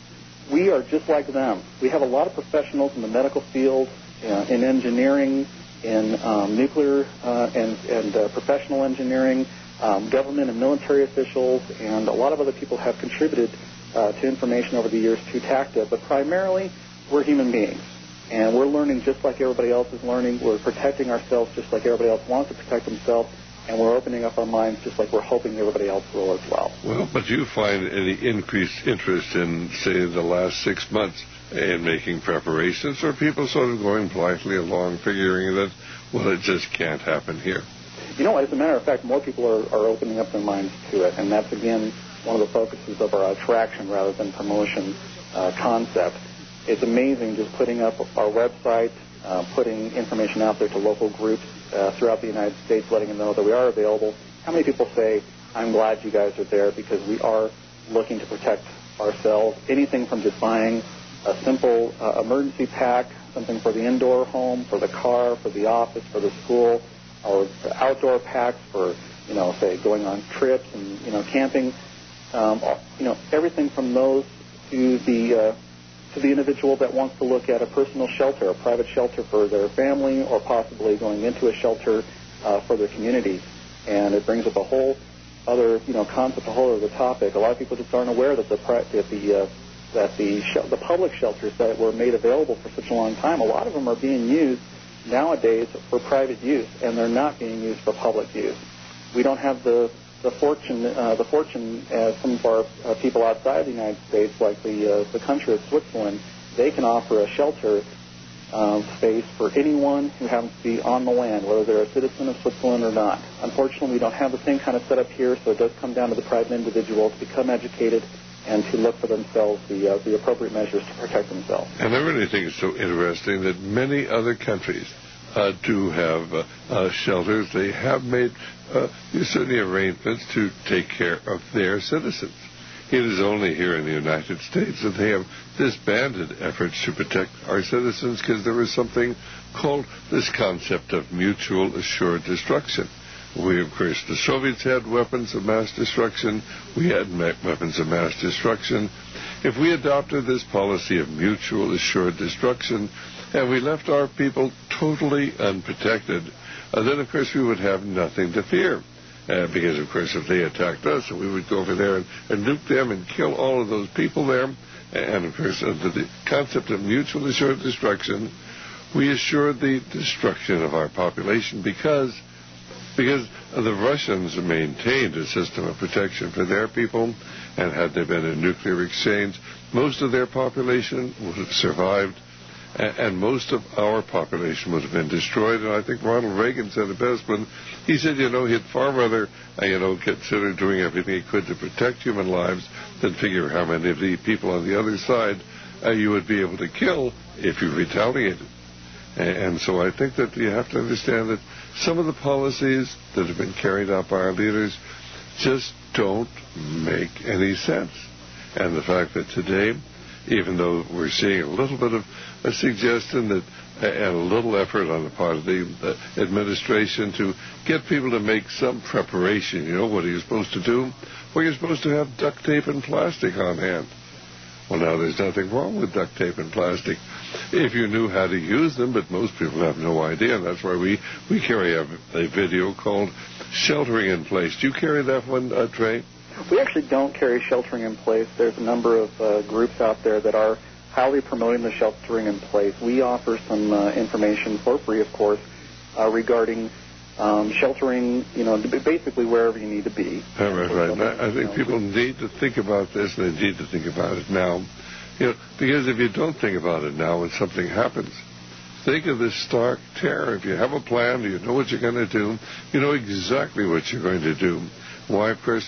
we are just like them. We have a lot of professionals in the medical field, uh, in engineering, in um, nuclear uh, and, and uh, professional engineering, um, government and military officials, and a lot of other people have contributed uh, to information over the years to TACTA, but primarily we're human beings. And we're learning just like everybody else is learning. We're protecting ourselves just like everybody else wants to protect themselves. And we're opening up our minds just like we're hoping everybody else will as well.
Well, but do you find any increased interest in, say, the last six months in making preparations, or people sort of going blithely along, figuring that, well, it just can't happen here?
You know, as a matter of fact, more people are, are opening up their minds to it. And that's, again, one of the focuses of our attraction rather than promotion uh, concept. It's amazing just putting up our website, uh, putting information out there to local groups uh, throughout the United States, letting them know that we are available. How many people say, I'm glad you guys are there because we are looking to protect ourselves? Anything from just buying a simple uh, emergency pack, something for the indoor home, for the car, for the office, for the school, or outdoor packs for, you know, say, going on trips and, you know, camping. Um, you know, everything from those to the... Uh, to the individual that wants to look at a personal shelter, a private shelter for their family, or possibly going into a shelter uh, for their community. And it brings up a whole other, you know, concept, a whole other topic. A lot of people just aren't aware that the that the uh, that the sh- the public shelters that were made available for such a long time, a lot of them are being used nowadays for private use, and they're not being used for public use. We don't have the the fortune, uh, the fortune as some of our uh, people outside the United States, like the uh, the country of Switzerland, they can offer a shelter uh, space for anyone who happens to be on the land, whether they're a citizen of Switzerland or not. Unfortunately, we don't have the same kind of setup here, so it does come down to the private individual to become educated and to look for themselves the uh, the appropriate measures to protect themselves.
And I really think it's so interesting that many other countries Uh, do have uh, uh, shelters. They have made uh, certainly arrangements to take care of their citizens. It is only here in the United States that they have disbanded efforts to protect our citizens because there is something called this concept of mutual assured destruction. We, of course, the Soviets had weapons of mass destruction. We had ma- weapons of mass destruction. If we adopted this policy of mutual assured destruction, and we left our people totally unprotected, uh, then, of course, we would have nothing to fear. Uh, because, of course, if they attacked us, we would go over there and, and nuke them and kill all of those people there. And, of course, under the concept of mutual assured destruction, we assured the destruction of our population because because the Russians maintained a system of protection for their people, and had there been a nuclear exchange, most of their population would have survived, and most of our population would have been destroyed. And I think Ronald Reagan said it best when he said, you know, he'd far rather, uh, you know, consider doing everything he could to protect human lives than figure how many of the people on the other side uh, you would be able to kill if you retaliated. And, and so I think that you have to understand that some of the policies that have been carried out by our leaders just don't make any sense. And the fact that today, even though we're seeing a little bit of a suggestion that and a little effort on the part of the uh, administration to get people to make some preparation. You know, what are you supposed to do? Well, you're supposed to have duct tape and plastic on hand. Well, now, there's nothing wrong with duct tape and plastic if you knew how to use them, but most people have no idea, and that's why we, we carry a, a video called Sheltering in Place. Do you carry that one, uh, Trey?
We actually don't carry Sheltering in Place. There's a number of uh, groups out there that are highly promoting the Sheltering in Place. We offer some uh, information for free, of course, uh, regarding um, sheltering, you know, basically wherever you need to be.
Right, right, right. I think people need to think about this, and they need to think about it now. You know, because if you don't think about it now when something happens, think of this stark terror. If you have a plan, you know what you're going to do, you know exactly what you're going to do. Why, of course,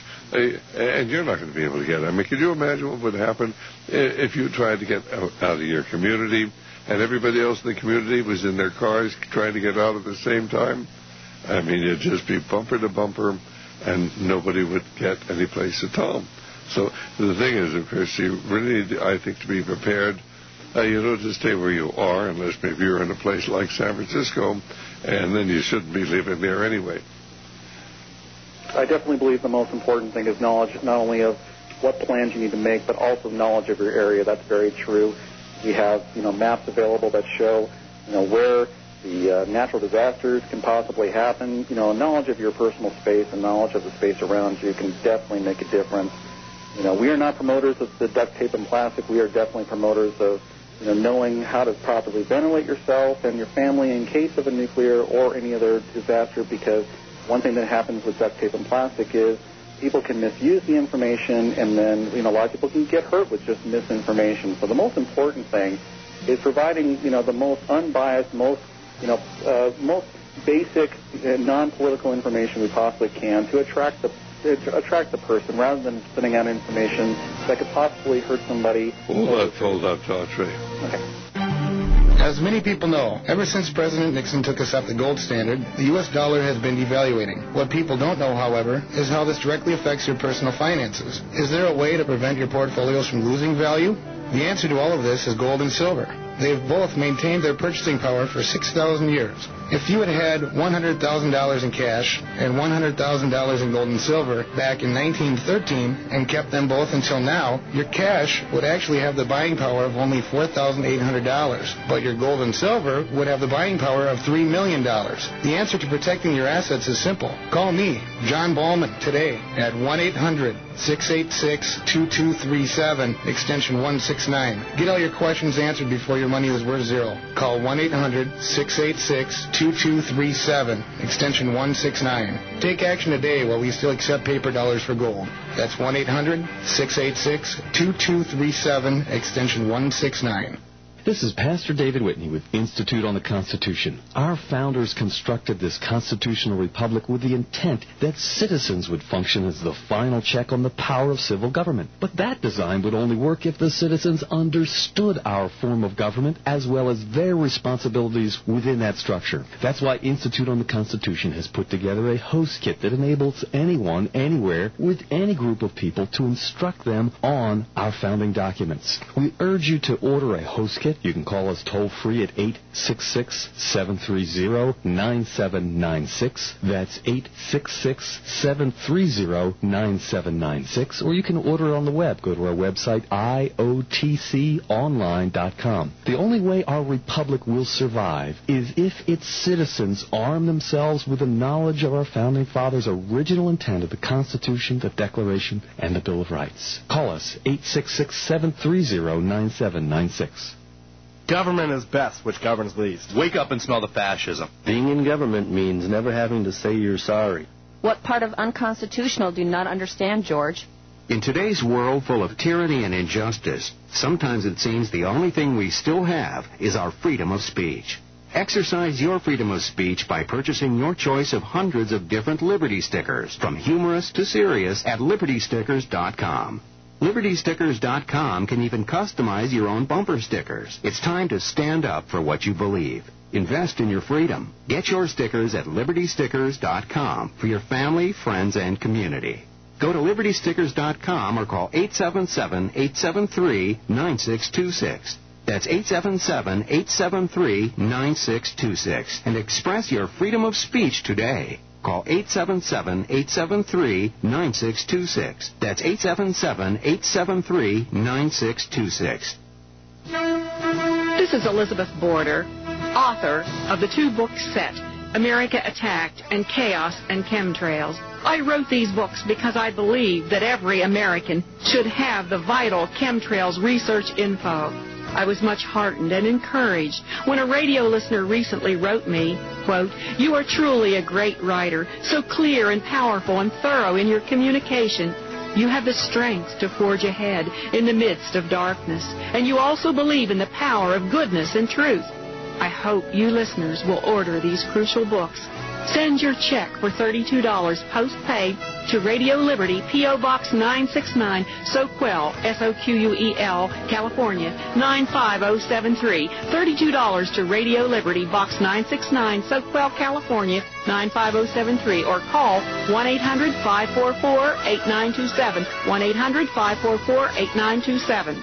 and you're not going to be able to get it. I mean, can you imagine what would happen if you tried to get out of your community and everybody else in the community was in their cars trying to get out at the same time, I mean, it'd just be bumper to bumper, and nobody would get any place at all. So the thing is, of course, you really need, I think, to be prepared, uh, you know, to stay where you are, unless maybe you're in a place like San Francisco, and then you shouldn't be living there anyway.
I definitely believe the most important thing is knowledge, not only of what plans you need to make, but also knowledge of your area. That's very true. We have, you know, maps available that show, you know, where the uh, natural disasters can possibly happen. You know, knowledge of your personal space and knowledge of the space around you can definitely make a difference. You know, we are not promoters of the duct tape and plastic. We are definitely promoters of, you know, knowing how to properly ventilate yourself and your family in case of a nuclear or any other disaster, because one thing that happens with duct tape and plastic is people can misuse the information, and then, you know, a lot of people can get hurt with just misinformation. So the most important thing is providing, you know, the most unbiased, most, you know, uh, most basic, uh, non-political information we possibly can to attract the to attract the person, rather than sending out information that could possibly hurt somebody.
Hold up, hold up, Daughtry.
Okay.
As many people know, ever since President Nixon took us off the gold standard, the U S dollar has been devaluating. What people don't know, however, is how this directly affects your personal finances. Is there a way to prevent your portfolios from losing value? The answer to all of this is gold and silver. They've both maintained their purchasing power for six thousand years. If you had had one hundred thousand dollars in cash and one hundred thousand dollars in gold and silver back in nineteen thirteen and kept them both until now, your cash would actually have the buying power of only four thousand eight hundred dollars, but your gold and silver would have the buying power of three million dollars. The answer to protecting your assets is simple. Call me, John Ballman, today at one eight hundred six eight six two two three seven, extension one six nine. Get all your questions answered before your money is worth zero. Call one eight hundred six eight six two two three seven, extension one six nine. Take action today while we still accept paper dollars for gold. That's one eight hundred six eight six two two three seven, extension one six nine.
This is Pastor David Whitney with Institute on the Constitution. Our founders constructed this constitutional republic with the intent that citizens would function as the final check on the power of civil government. But that design would only work if the citizens understood our form of government as well as their responsibilities within that structure. That's why Institute on the Constitution has put together a host kit that enables anyone, anywhere, with any group of people to instruct them on our founding documents. We urge you to order a host kit. You can call us toll-free at eight six six, seven three zero, nine seven nine six. That's eight six six, seven three zero, nine seven nine six. Or you can order it on the web. Go to our website, I O T C online dot com. The only way our republic will survive is if its citizens arm themselves with the knowledge of our Founding Fathers' original intent of the Constitution, the Declaration, and the Bill of Rights. Call us, eight six six, seven three zero, nine seven nine six.
Government is best, which governs least.
Wake up and smell the fascism.
Being in government means never having to say you're sorry.
What part of unconstitutional do you not understand, George?
In today's world full of tyranny and injustice, sometimes it seems the only thing we still have is our freedom of speech. Exercise your freedom of speech by purchasing your choice of hundreds of different Liberty stickers, from humorous to serious, at liberty stickers dot com. liberty stickers dot com can even customize your own bumper stickers. It's time to stand up for what you believe. Invest in your freedom. Get your stickers at liberty stickers dot com for your family, friends, and community. Go to liberty stickers dot com or call eight seven seven, eight seven three, nine six two six. That's eight seven seven, eight seven three, nine six two six and express your freedom of speech today. Call eight seven seven, eight seven three, nine six two six. That's eight seven seven, eight seven three, nine six two six.
This is Elizabeth Border, author of the two-book set, America Attacked and Chaos and Chemtrails. I wrote these books because I believe that every American should have the vital chemtrails research info. I was much heartened and encouraged when a radio listener recently wrote me, quote, "You are truly a great writer, so clear and powerful and thorough in your communication. You have the strength to forge ahead in the midst of darkness, and you also believe in the power of goodness and truth. I hope you listeners will order these crucial books. Send your check for thirty-two dollars post-paid to Radio Liberty, P O. Box nine sixty-nine, Soquel, S O Q U E L, California, nine five oh seven three. thirty-two dollars to Radio Liberty, Box nine sixty-nine, Soquel, California, nine five oh seven three, or call one eight hundred, five four four, eight nine two seven, one eight hundred, five four four, eight nine two seven.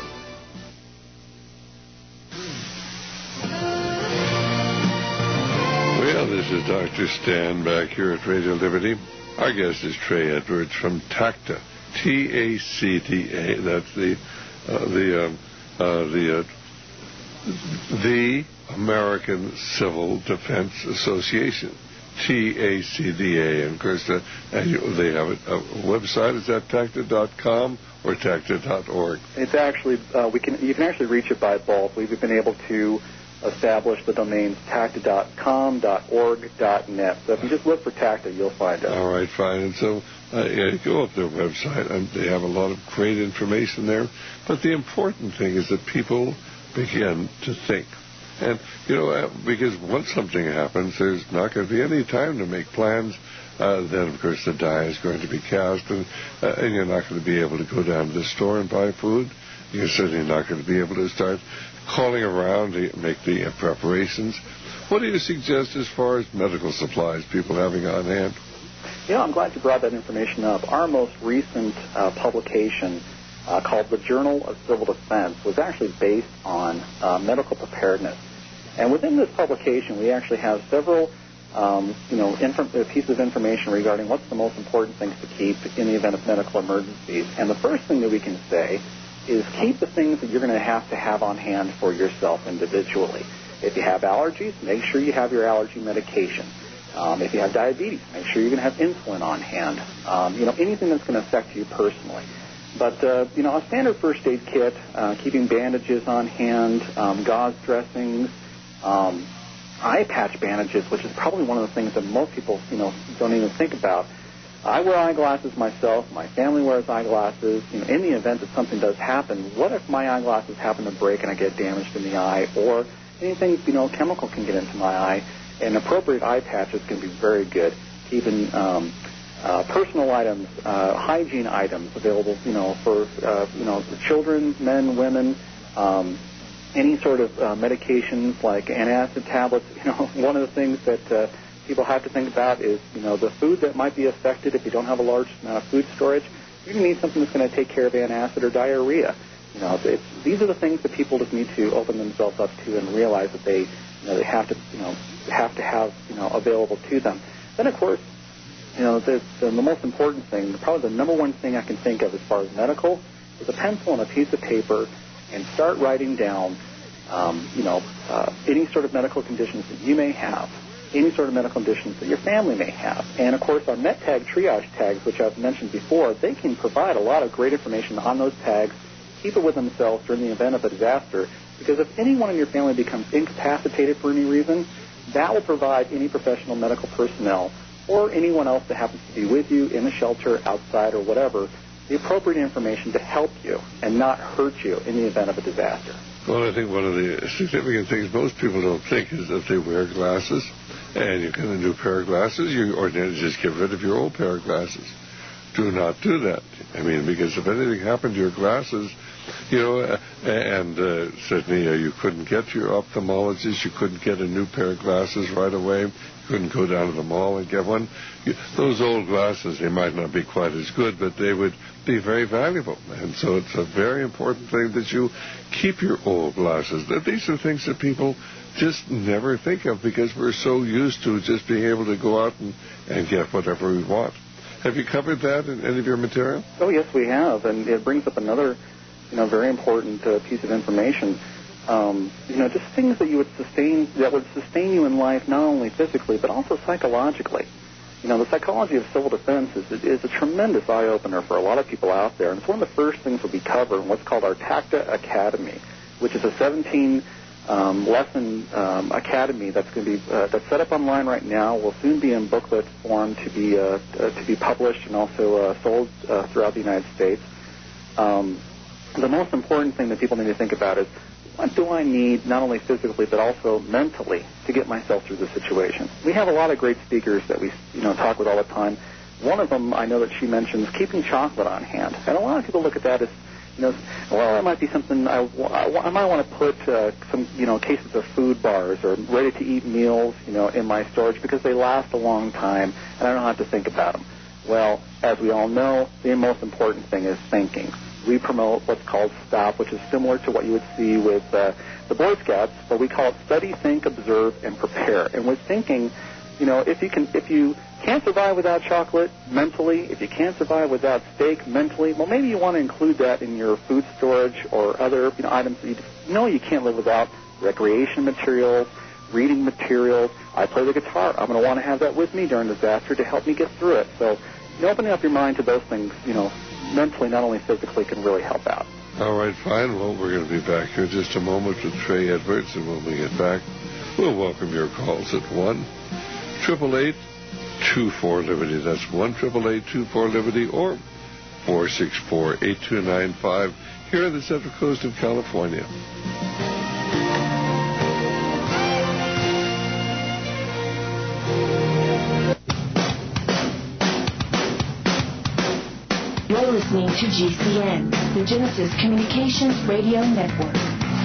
Well, this is Doctor Stan back here at Radio Liberty. Our guest is Trey Edwards from TACTA, T A C T A. That's the uh, the um, uh, the uh, the American Civil Defense Association, T A C D A. And of course, uh, and you, they have a, a website. Is that tacta dot com or tacta dot org?
It's actually uh, we can you can actually reach it by both. We've been able to establish the domains tacta dot com, .org, .net. So if you just look for TACTA, you'll find it.
All right, fine. And so uh, yeah, you go up their website, and they have a lot of great information there. But the important thing is that people begin to think. And, you know, uh, because once something happens, there's not going to be any time to make plans. Uh, then, of course, the die is going to be cast, and, uh, and you're not going to be able to go down to the store and buy food. You're certainly not going to be able to start calling around to make the uh, preparations. What do you suggest as far as medical supplies, people having on hand?
Yeah, I'm glad you brought that information up. Our most recent uh, publication, uh, called the Journal of Civil Defense, was actually based on uh, medical preparedness. And within this publication, we actually have several um, you know, inf- pieces of information regarding what's the most important things to keep in the event of medical emergencies. And the first thing that we can say is keep the things that you're going to have to have on hand for yourself individually. If you have allergies, make sure you have your allergy medication. Um, if you have diabetes, make sure you're going to have insulin on hand. Um, you know, anything that's going to affect you personally. But, uh, you know, a standard first aid kit, uh, keeping bandages on hand, um, gauze dressings, um, eye patch bandages, which is probably one of the things that most people, you know, don't even think about. I wear eyeglasses myself. My family wears eyeglasses. You know, in the event that something does happen, what if my eyeglasses happen to break and I get damaged in the eye, or anything, you know, chemical can get into my eye? And appropriate eye patches can be very good. Keeping um, uh, personal items, uh, hygiene items available, you know, for uh, you know, children, men, women. Um, any sort of uh, medications like antacid tablets. You know, one of the things that uh, people have to think about is, you know, the food that might be affected if you don't have a large amount of food storage. You're going to need something that's going to take care of antacid or diarrhea. You know, it's, these are the things that people just need to open themselves up to and realize that they, you know, they have to, you know, have to have, you know, available to them. Then, of course, you know, the, the, the most important thing, probably the number one thing I can think of as far as medical, is a pencil and a piece of paper, and start writing down, um, you know, uh, any sort of medical conditions that you may have, any sort of medical conditions that your family may have. And, of course, our MedTag triage tags, which I've mentioned before, they can provide a lot of great information on those tags, keep it with themselves during the event of a disaster, because if anyone in your family becomes incapacitated for any reason, that will provide any professional medical personnel or anyone else that happens to be with you in the shelter, outside, or whatever, the appropriate information to help you and not hurt you in the event of a disaster.
Well, I think one of the significant things most people don't think is that they wear glasses, and you get a new pair of glasses, you ordinarily just get rid of your old pair of glasses. Do not do that. I mean, because if anything happened to your glasses, you know, uh, and uh, certainly uh, you couldn't get to your ophthalmologist, you couldn't get a new pair of glasses right away, you couldn't go down to the mall and get one. You, those old glasses, they might not be quite as good, but they would be very valuable. And so it's a very important thing that you keep your old glasses. These are things that people just never think of because we're so used to just being able to go out and, and get whatever we want. Have you covered that in any of your material?
Oh, yes, we have. And it brings up another, you know, very important uh, piece of information. Um, you know, just things that you would sustain, that would sustain you in life, not only physically, but also psychologically. You know, the psychology of civil defense is, is a tremendous eye-opener for a lot of people out there. And it's one of the first things that we cover in what's called our TACTA Academy, which is a seventeen Um, lesson um, academy that's going to be uh, that's set up online right now. Will soon be in booklet form to be uh, uh, to be published and also uh, sold uh, throughout the United States. Um, the most important thing that people need to think about is, what do I need, not only physically but also mentally, to get myself through the situation? We have a lot of great speakers that we, you know, talk with all the time. One of them, I know that she mentions keeping chocolate on hand, and a lot of people look at that as, you know, well, it might be something I, I, I might want to put uh, some, you know, cases of food bars or ready-to-eat meals, you know, in my storage because they last a long time and I don't have to think about them. Well, as we all know, the most important thing is thinking. We promote what's called STOP, which is similar to what you would see with uh, the Boy Scouts, but we call it study, think, observe, and prepare. And with thinking, you know, if you can, if you can't survive without chocolate mentally, if you can't survive without steak mentally, well, maybe you want to include that in your food storage or other, you know, items that you know you can't live without. Recreation materials, reading materials. I play the guitar. I'm going to want to have that with me during disaster to help me get through it. So, you know, opening up your mind to those things, you know, mentally, not only physically, can really help out.
All right, fine. Well, we're going to be back here in just a moment with Trey Edwards, and when we get back, we'll welcome your calls at one eight eight eight, two four, Liberty. That's one eight eight eight, two four, Liberty, or four six four, eight two nine five here on the Central Coast of California.
You're listening to G C N, the Genesis Communications Radio Network.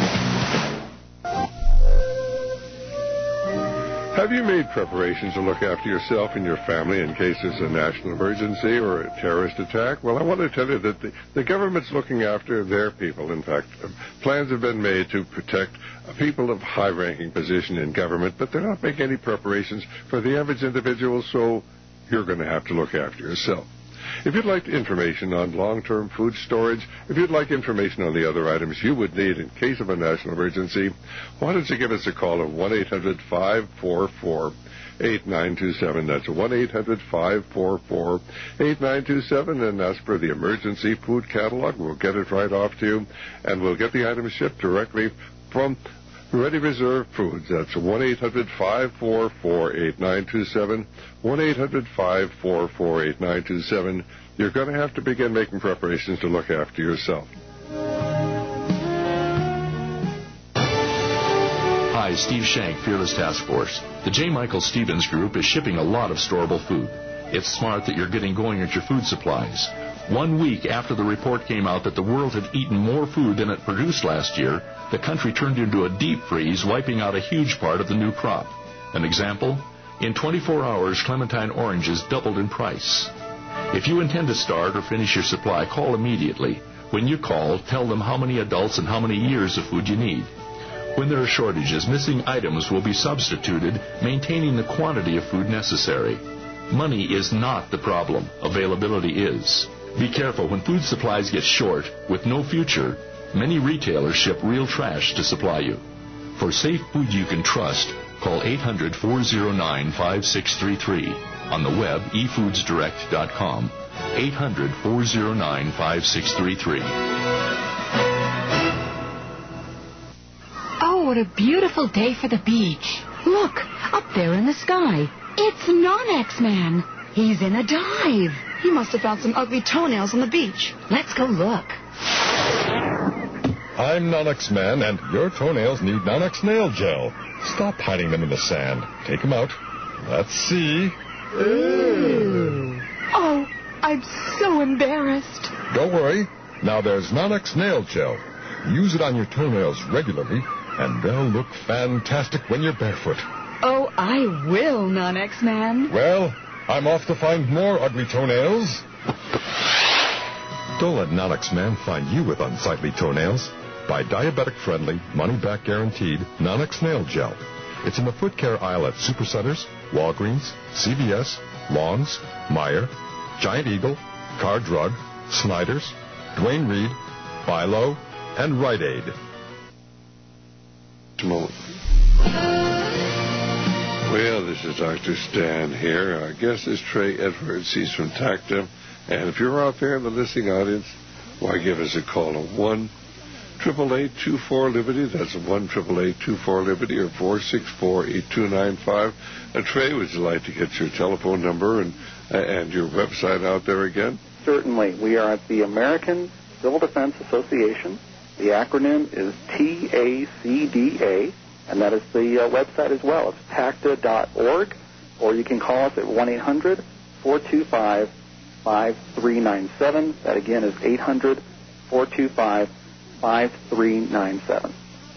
Have you made preparations to look after yourself and your family in case there's a national emergency or a terrorist attack? Well, I want to tell you that the, the government's looking after their people. In fact, plans have been made to protect people of high-ranking position in government, but they're not making any preparations for the average individual, so you're going to have to look after yourself. If you'd like information on long-term food storage, if you'd like information on the other items you would need in case of a national emergency, why don't you give us a call at one eight hundred, five four four, eight nine two seven. That's one eight hundred, five four four, eight nine two seven, and ask for the emergency food catalog. We'll get it right off to you, and we'll get the items shipped directly from Ready Reserve Foods. That's one eight hundred, five four four, eight nine two seven, one eight hundred, five four four, eight nine two seven. You're going to have to begin making preparations to look after yourself.
Hi, Steve Shank, Fearless Task Force. The J. Michael Stevens Group is shipping a lot of storable food. It's smart that you're getting going at your food supplies. One week after the report came out that the world had eaten more food than it produced last year, the country turned into a deep freeze, wiping out a huge part of the new crop. An example? In twenty-four hours, Clementine oranges doubled in price. If you intend to start or finish your supply, call immediately. When you call, tell them how many adults and how many years of food you need. When there are shortages, missing items will be substituted, maintaining the quantity of food necessary. Money is not the problem. Availability is. Be careful when food supplies get short, with no future. Many retailers ship real trash to supply you. For safe food you can trust, call eight hundred, four oh nine, five six three three. On the web, e foods direct dot com. eight hundred, four oh nine, five six three three.
Oh, what a beautiful day for the beach. Look, up there in the sky. It's Non-X Man. He's in a dive.
He must have found some ugly toenails on the beach.
Let's go look.
I'm Non-X Man, and your toenails need Non-X Nail Gel. Stop hiding them in the sand. Take them out. Let's see.
Ooh. Oh, I'm so embarrassed.
Don't worry. Now there's Non-X Nail Gel. Use it on your toenails regularly, and they'll look fantastic when you're barefoot.
Oh, I will, Non-X Man.
Well, I'm off to find more ugly toenails. Don't let Non-X Man find you with unsightly toenails. Buy diabetic-friendly, money-back guaranteed Non-X Nail Gel. It's in the foot care aisle at Supercenters, Walgreens, C V S, Lawns, Meijer, Giant Eagle, Car Drug, Snyder's, Duane Reade, Philo, and Rite Aid.
Well, this is Doctor Stan here. Our guest is Trey Edwards. He's from TACTA. And if you're out there in the listening audience, why, give us a call at one eight eight eight, two four, Liberty. That's one eight eight eight, two four, Liberty, or four six four, eight two nine five. Uh, Trey, would you like to get your telephone number and uh, and your website out there again?
Certainly. We are at the American Civil Defense Association. The acronym is T A C D A, and that is the uh, website as well. It's tacta dot org, or you can call us at one eight hundred, four two five, five three nine seven. That again is eight hundred, four two five, five three nine seven.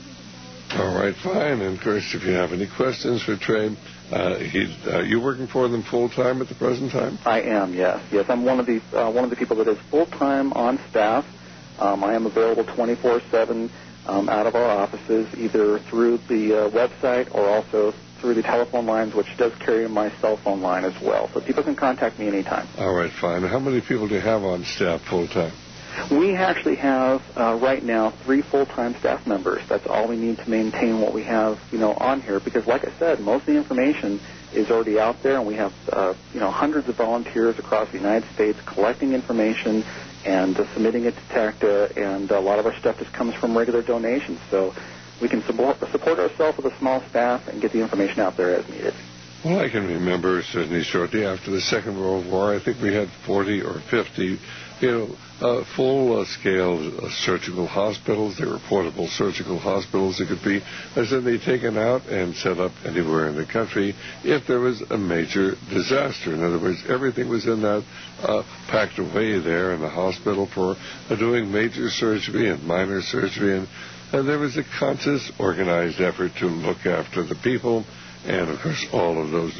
All right, fine. And, of course, if you have any questions for Trey, uh, he's, uh, you working for them full-time at the present time?
I am, yes. Yes, I'm one of the, uh, one of the people that is full-time on staff. Um, I am available twenty-four seven um, out of our offices, either through the uh, website or also through the telephone lines, which does carry my cell phone line as well. So people can contact me anytime.
All right, fine. How many people do you have on staff full-time?
We actually have uh, right now three full-time staff members. That's all we need to maintain what we have, you know, on here. Because, like I said, most of the information is already out there, and we have, uh, you know, hundreds of volunteers across the United States collecting information and uh, submitting it to TACTA. And a lot of our stuff just comes from regular donations. So we can support, support ourselves with a small staff and get the information out there as needed.
Well, I can remember certainly shortly after the Second World War, I think we had forty or fifty, you know, uh, full-scale uh, surgical hospitals. They were portable surgical hospitals that could be suddenly taken out and set up anywhere in the country if there was a major disaster. In other words, everything was in that uh, packed away there in the hospital for uh, doing major surgery and minor surgery, and, and there was a conscious, organized effort to look after the people. And, of course, all of those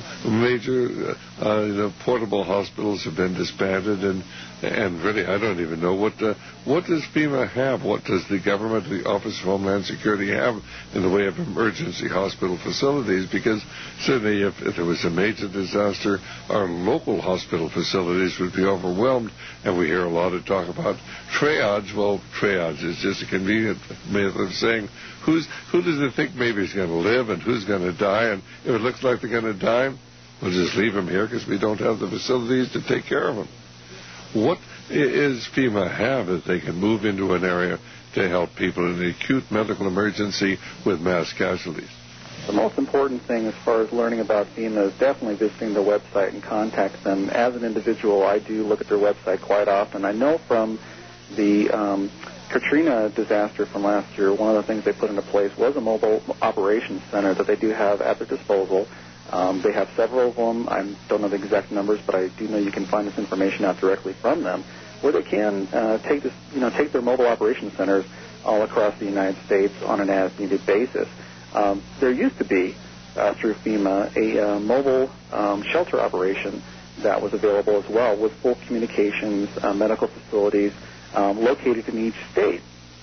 major uh, you know, portable hospitals have been disbanded. And, and really, I don't even know what uh, what does FEMA have? What does the government, the Office of Homeland Security, have in the way of emergency hospital facilities? Because certainly if, if there was a major disaster, our local hospital facilities would be overwhelmed. And we hear a lot of talk about triage. Well, triage is just a convenient method of saying who's who does it think maybe is going to live and who's going to die. And if it looks like they're going to die, we'll just leave them here because we don't have the facilities to take care of them. What is FEMA have that they can move into an area to help people in an acute medical emergency with mass casualties?
The most important thing as far as learning about FEMA is definitely visiting their website and contact them. As an individual, I do look at their website quite often. I know from the um, Katrina disaster from last year, one of the things they put into place was a mobile operations center that they do have at their disposal. Um, they have several of them. I don't know the exact numbers, but I do know you can find this information out directly from them, where they can uh, take this, you know, take their mobile operations centers all across the United States on an as-needed basis. Um, there used to be, uh, through FEMA, a uh, mobile um, shelter operation that was available as well, with full communications, uh, medical facilities um, located in each state.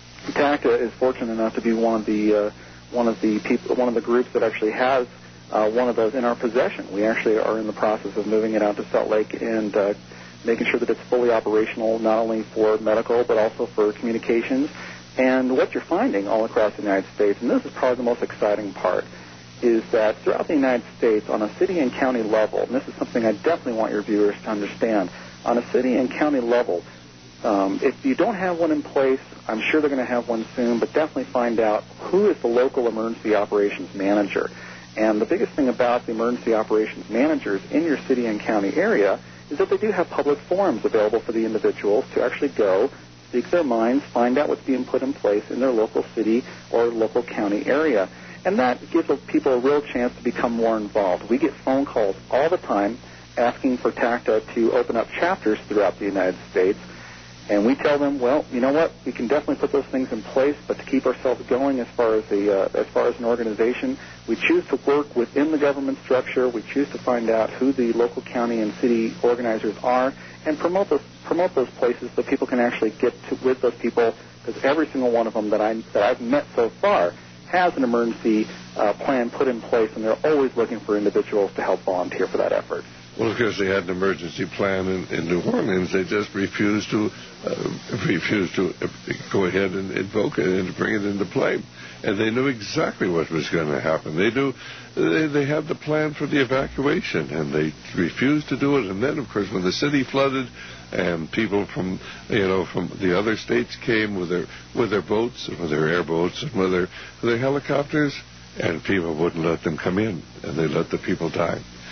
TACTA is fortunate enough to be one of the uh, one of the people, one of the groups that actually has Uh, one of those in our possession. We actually are in the process of moving it out to Salt Lake and uh, making sure that it's fully operational, not only for medical, but also for communications. And what you're finding all across the United States, and this is probably the most exciting part, is that throughout the United States, on a city and county level, and this is something I definitely want your viewers to understand, on a city and county level, um, if you don't have one in place, I'm sure they're going to have one soon, but definitely find out who is the local emergency operations manager. And the biggest thing about the emergency operations managers in your city and county area is that they do have public forums available for the individuals to actually go, speak their minds, find out what's being put in place in their local city or local county area. And that gives people a real chance to become more involved. We get phone calls all the time asking for TACTA to open up chapters throughout the United States. And we tell them, well, you know what, we can definitely put those things in place, but to keep ourselves going as far as the uh, as far as an organization, we choose to work within the government structure. We choose to find out who the local county and city organizers are and promote those promote those places so people can actually get to, with those people, because every single one of them that I that I've met so far has an emergency uh, plan put in place, and they're always looking for individuals to help volunteer for that effort.
Well, of course, they had an emergency plan in, in New Orleans. They just refused to uh, refused to go ahead and invoke it and to bring it into play. And they knew exactly what was going to happen. They knew they, they had the plan for the evacuation, and they refused to do it. And then, of course, when the city flooded and people from you know from the other states came with their with their boats, with their airboats, and with their with their helicopters, and people wouldn't let them come in, and they let the people die.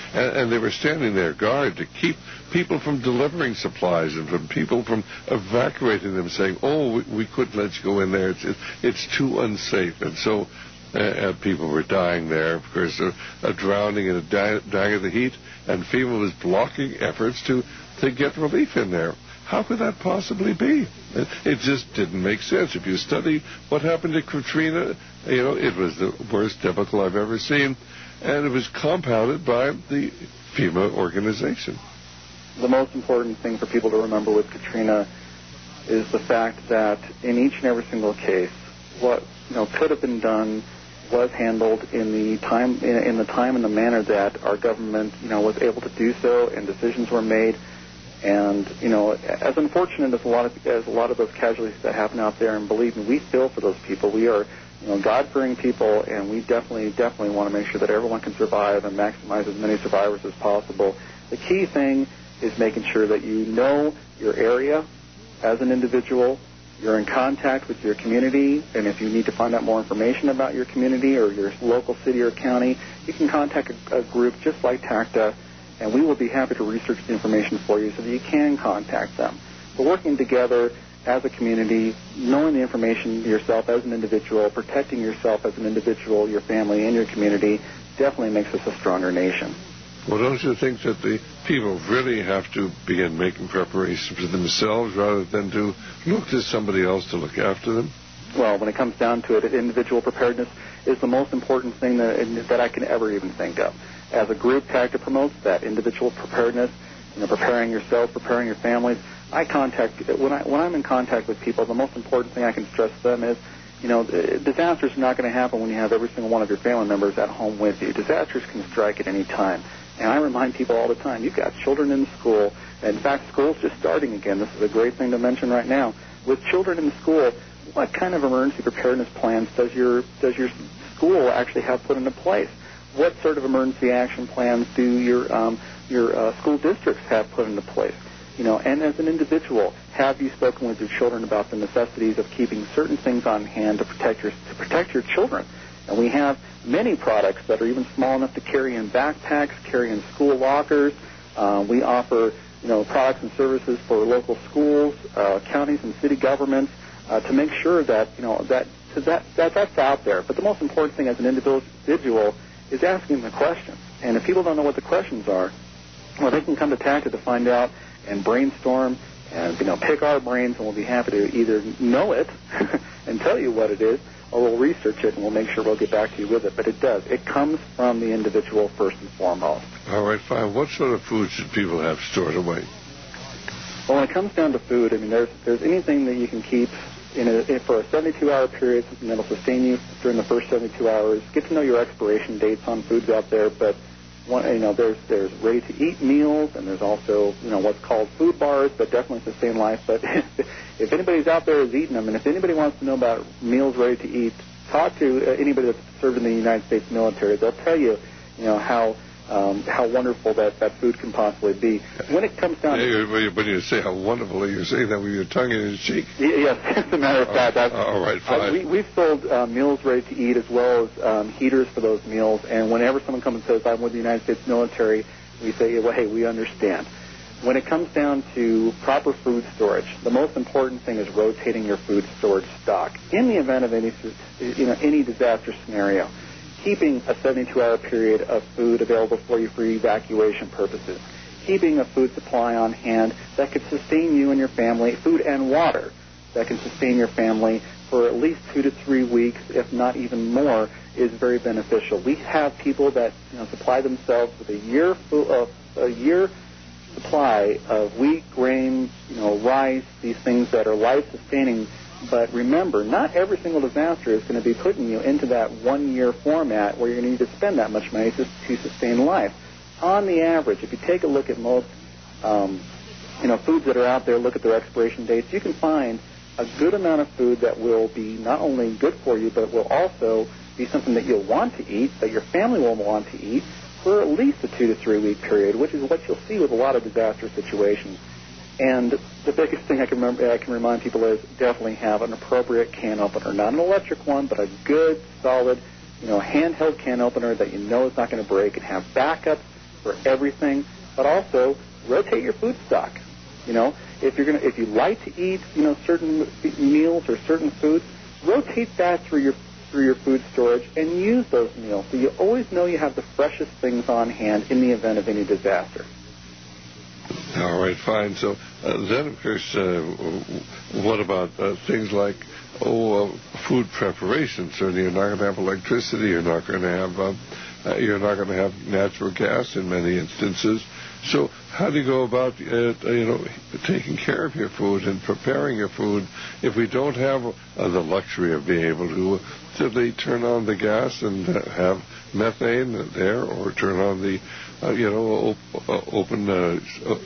and, and they were standing there guard to keep people from delivering supplies and from people from evacuating them, saying, "Oh, we, we couldn't let you go in there. It's, it's too unsafe." And so uh, uh, people were dying there, of course, uh, uh, drowning and dying, dying of the heat, and FEMA was blocking efforts to, to get relief in there. How could that possibly be? It, it just didn't make sense. If you study what happened to Katrina, you know, it was the worst debacle I've ever seen, and it was compounded by the FEMA organization.
The most important thing for people to remember with Katrina is the fact that in each and every single case, what you know could have been done was handled in the time in, in the time and the manner that our government you know was able to do so, and decisions were made. And you know, as unfortunate as a lot of as a lot of those casualties that happen out there, and believe me, we feel for those people. We are you know God-fearing people, and we definitely definitely want to make sure that everyone can survive and maximize as many survivors as possible. The key thing is making sure that you know your area as an individual. You're in contact with your community, and if you need to find out more information about your community or your local city or county, you can contact a, a group just like TACTA, and we will be happy to research the information for you so that you can contact them. But working together as a community, knowing the information yourself as an individual, protecting yourself as an individual, your family, and your community, definitely makes us a stronger nation.
Well, don't you think that the people really have to begin making preparations for themselves rather than to look to somebody else to look after them?
Well, when it comes down to it, individual preparedness is the most important thing that, that I can ever even think of. As a group, TACTA promotes that individual preparedness, you know, preparing yourself, preparing your families. I contact when I when I'm in contact with people, the most important thing I can stress to them is, you know, disasters are not going to happen when you have every single one of your family members at home with you. Disasters can strike at any time. And I remind people all the time, you've got children in school. In fact, school's just starting again. This is a great thing to mention right now. With children in school, what kind of emergency preparedness plans does your does your school actually have put into place? What sort of emergency action plans do your um, your uh, school districts have put into place? You know, and as an individual, have you spoken with your children about the necessities of keeping certain things on hand to protect your to protect your children? And we have many products that are even small enough to carry in backpacks, carry in school lockers. Uh, we offer, you know, products and services for local schools, uh, counties, and city governments uh, to make sure that, you know, that, that that that's out there. But the most important thing as an individual is asking the questions. And if people don't know what the questions are, well, they can come to TACTA to find out and brainstorm and, you know, pick our brains, and we'll be happy to either know it and tell you what it is, or we'll research it and we'll make sure we'll get back to you with it. But it does. It comes from the individual first and foremost.
All right, fine. What sort of food should people have stored away?
Well, when it comes down to food, I mean, there's there's anything that you can keep in a, for a seventy-two hour period, something that'll sustain you during the first seventy-two hours. Get to know your expiration dates on foods out there, but one, you know, there's there's ready-to-eat meals, and there's also, you know, what's called food bars that definitely sustain life. But if anybody's out there is eating them, and if anybody wants to know about meals ready to eat, talk to anybody that's served in the United States military. They'll tell you, you know, how um, how wonderful that, that food can possibly be. When it comes down
hey,
to...
When you say how wonderful, you're saying that with your tongue in your cheek?
Yes, as a matter of fact.
I've, all right, fine.
I, we, we've sold uh, meals ready to eat as well as um, heaters for those meals, and whenever someone comes and says, I'm with the United States military, we say, well, hey, we understand. When it comes down to proper food storage, the most important thing is rotating your food storage stock. In the event of any, you know, any disaster scenario, keeping a seventy-two hour period of food available for you for evacuation purposes, keeping a food supply on hand that could sustain you and your family, food and water that can sustain your family for at least two to three weeks, if not even more, is very beneficial. We have people that, you know, supply themselves with a year uh, a year supply of wheat, grain, you know, rice, these things that are life-sustaining. But remember, not every single disaster is going to be putting you into that one-year format where you're going to need to spend that much money to, to sustain life. On the average, if you take a look at most, um, you know, foods that are out there, look at their expiration dates, you can find a good amount of food that will be not only good for you, but will also be something that you'll want to eat, that your family will want to eat, for at least a two to three week period, which is what you'll see with a lot of disaster situations. And the biggest thing I can remember, I can remind people is definitely have an appropriate can opener, not an electric one, but a good, solid, you know, handheld can opener that you know is not going to break, and have backups for everything, but also rotate your food stock. You know, if you're gonna, if you like to eat, you know, certain meals or certain foods, rotate that through your through your food storage and use those meals so you always know you have the freshest things on hand in the event of any disaster.
All right, fine. So uh, then, of course, uh, what about uh, things like, oh, uh, food preparation? Certainly, you're not going to have electricity. You're not going to have uh, uh, you're not going to have natural gas in many instances. So how do you go about, uh, you know, taking care of your food and preparing your food if we don't have uh, the luxury of being able to uh, simply turn on the gas and uh, have methane there, or turn on the, uh, you know, op- uh, open uh,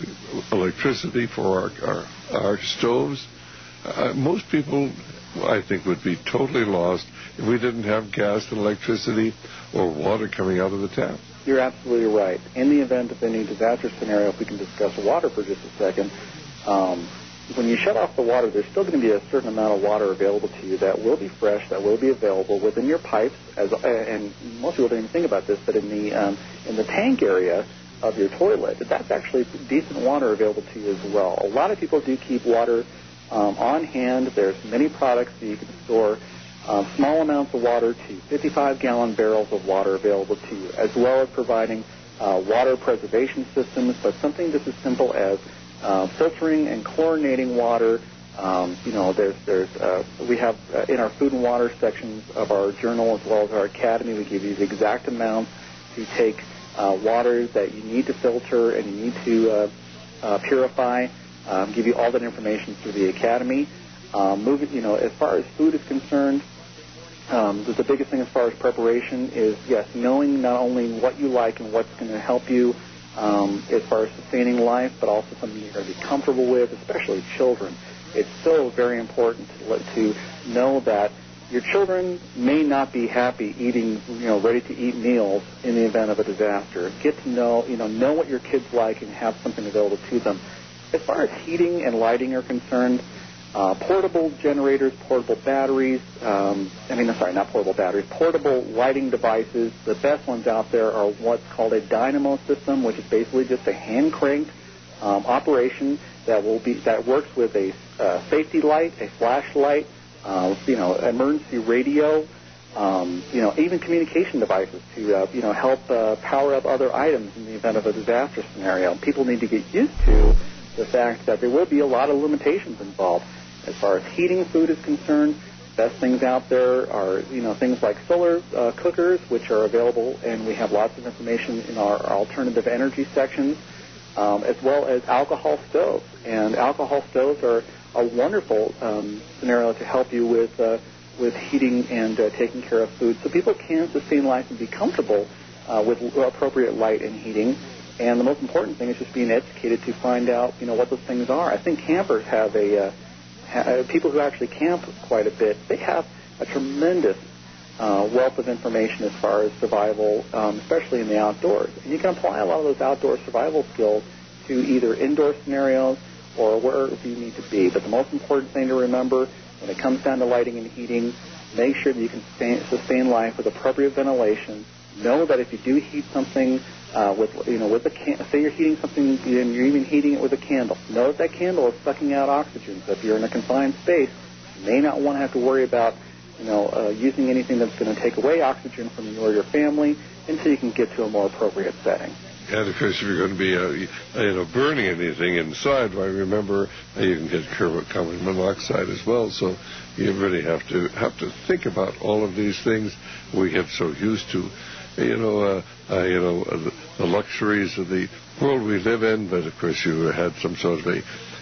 electricity for our our, our stoves? Uh, most people, I think, would be totally lost if we didn't have gas and electricity or water coming out of the tap.
You're absolutely right. In the event of any disaster scenario, if we can discuss water for just a second, um, when you shut off the water, there's still going to be a certain amount of water available to you that will be fresh, that will be available within your pipes. As, and most people don't even think about this, but in the um, in the tank area of your toilet, that's actually decent water available to you as well. A lot of people do keep water um, on hand. There's many products that you can store Uh, small amounts of water to fifty-five gallon barrels of water available to you, as well as providing uh, water preservation systems, but something just as simple as uh, filtering and chlorinating water. Um, you know, there's, there's, uh, we have uh, in our food and water sections of our journal, as well as our academy, we give you the exact amounts to take uh, water that you need to filter and you need to uh, uh, purify. Um, give you all that information through the academy. Um, moving, you know, as far as food is concerned, Um, the, the biggest thing as far as preparation is, yes, knowing not only what you like and what's going to help you um, as far as sustaining life, but also something you're going to be comfortable with, especially children. It's so very important to, let, to know that your children may not be happy eating, you know, ready-to-eat meals in the event of a disaster. Get to know, you know, know what your kids like and have something available to them. As far as heating and lighting are concerned, Uh, portable generators, portable batteries, um, I mean, I'm sorry, not portable batteries, portable lighting devices. The best ones out there are what's called a dynamo system, which is basically just a hand-cranked um, operation that will be that works with a uh, safety light, a flashlight, uh, you know, emergency radio, um, you know, even communication devices to, uh, you know, help uh, power up other items in the event of a disaster scenario. People need to get used to the fact that there will be a lot of limitations involved. As far as heating food is concerned, best things out there are, you know, things like solar uh, cookers, which are available, and we have lots of information in our alternative energy sections, um, as well as alcohol stoves. And alcohol stoves are a wonderful um, scenario to help you with uh, with heating and uh, taking care of food, so people can sustain life and be comfortable uh, with appropriate light and heating. And the most important thing is just being educated to find out, you know, what those things are. I think campers have a uh, people who actually camp quite a bit, they have a tremendous uh, wealth of information as far as survival, um, especially in the outdoors. And you can apply a lot of those outdoor survival skills to either indoor scenarios or wherever you need to be. But the most important thing to remember when it comes down to lighting and heating, make sure that you can sustain, sustain life with appropriate ventilation. Know that if you do heat something uh, with, you know, with a can- say you're heating something and you're even heating it with a candle, know that that candle is sucking out oxygen. So if you're in a confined space, you may not want to have to worry about, you know, uh, using anything that's going to take away oxygen from you or your family until you can get to a more appropriate setting.
And of course, if you're going to be, uh, you know, burning anything inside, I remember uh, you can get carbon monoxide as well. So you really have to have to think about all of these things. We get so used to, you know, uh, uh, you know, uh, the, the luxuries of the world we live in. But of course, you had some sort of a,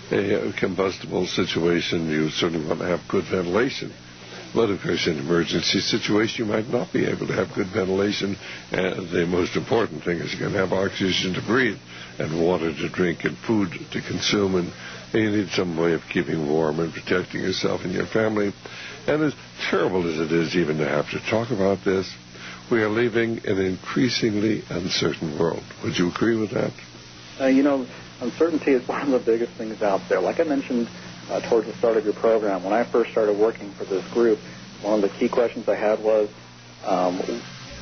a combustible situation. You certainly want to have good ventilation. But of course, in an emergency situation, you might not be able to have good ventilation. And the most important thing is you're going to have oxygen to breathe, and water to drink, and food to consume, and you need some way of keeping warm and protecting yourself and your family. And as terrible as it is even to have to talk about this, we are living in an increasingly uncertain world. Would you agree with that?
Uh, you know, uncertainty is one of the biggest things out there. Like I mentioned uh, towards the start of your program, when I first started working for this group, one of the key questions I had was, um,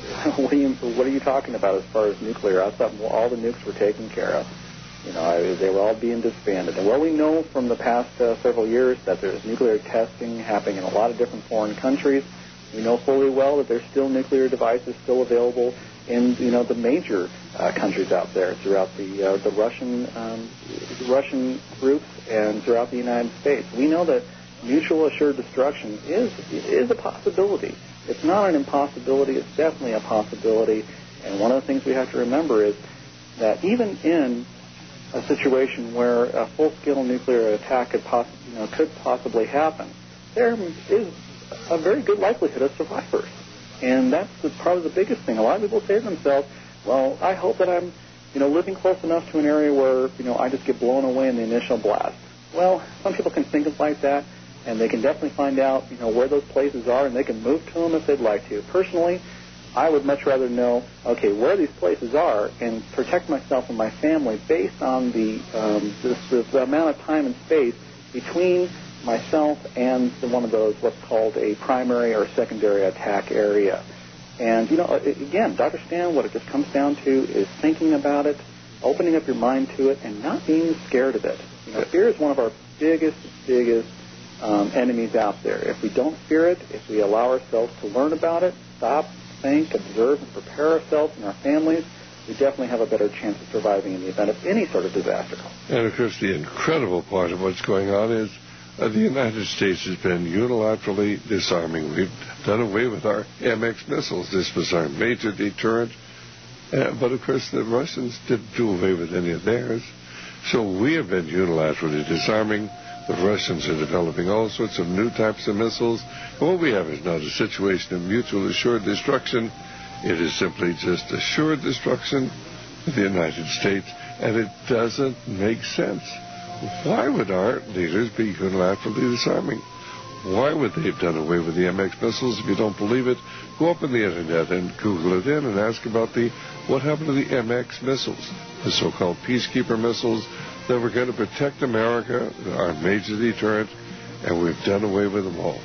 what, are you, what are you talking about as far as nuclear? I thought all the nukes were taken care of. You know, I, they were all being disbanded. And well, we know from the past uh, several years that there's nuclear testing happening in a lot of different foreign countries. We know fully well that there's still nuclear devices still available in, you know, the major uh, countries out there throughout the uh, the Russian um, the Russian groups and throughout the United States. We know that mutual assured destruction is is a possibility. It's not an impossibility. It's definitely a possibility. And one of the things we have to remember is that even in a situation where a full-scale nuclear attack could, poss- you know, could possibly happen, there is a very good likelihood of survivors. And that's the, probably the biggest thing. A lot of people say to themselves, well, I hope that I'm, you know, living close enough to an area where, you know, I just get blown away in the initial blast. Well, some people can think of like that, and they can definitely find out, you know, where those places are, and they can move to them if they'd like to. Personally, I would much rather know, okay, where these places are and protect myself and my family based on the, um, this, this, the amount of time and space between myself and the, one of those what's called a primary or secondary attack area. And, you know, again, Doctor Stan, what it just comes down to is thinking about it, opening up your mind to it, and not being scared of it. You know, fear is one of our biggest, biggest um, enemies out there. If we don't fear it, if we allow ourselves to learn about it, stop, think, observe, and prepare ourselves and our families, we definitely have a better chance of surviving in the event of any sort of disaster.
And, of course, the incredible part of what's going on is uh, the United States has been unilaterally disarming. We've done away with our M X missiles. This was our major deterrent. Uh, but, of course, the Russians didn't do away with any of theirs. So we have been unilaterally disarming. The Russians are developing all sorts of new types of missiles. And what we have is not a situation of mutual assured destruction. It is simply just assured destruction of the United States, and it doesn't make sense. Why would our leaders be unilaterally disarming? Why would they have done away with the M X missiles? If you don't believe it, go up on the Internet and Google it in and ask about the what happened to the M X missiles, the so-called peacekeeper missiles that were going to protect America, our major deterrent, and we've done away with them all.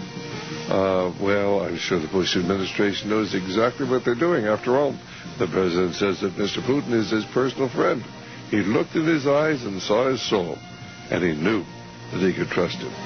Uh, well, I'm sure the Bush administration knows exactly what they're doing. After all, the president says that Mister Putin is his personal friend. He looked in his eyes and saw his soul, and he knew that he could trust him.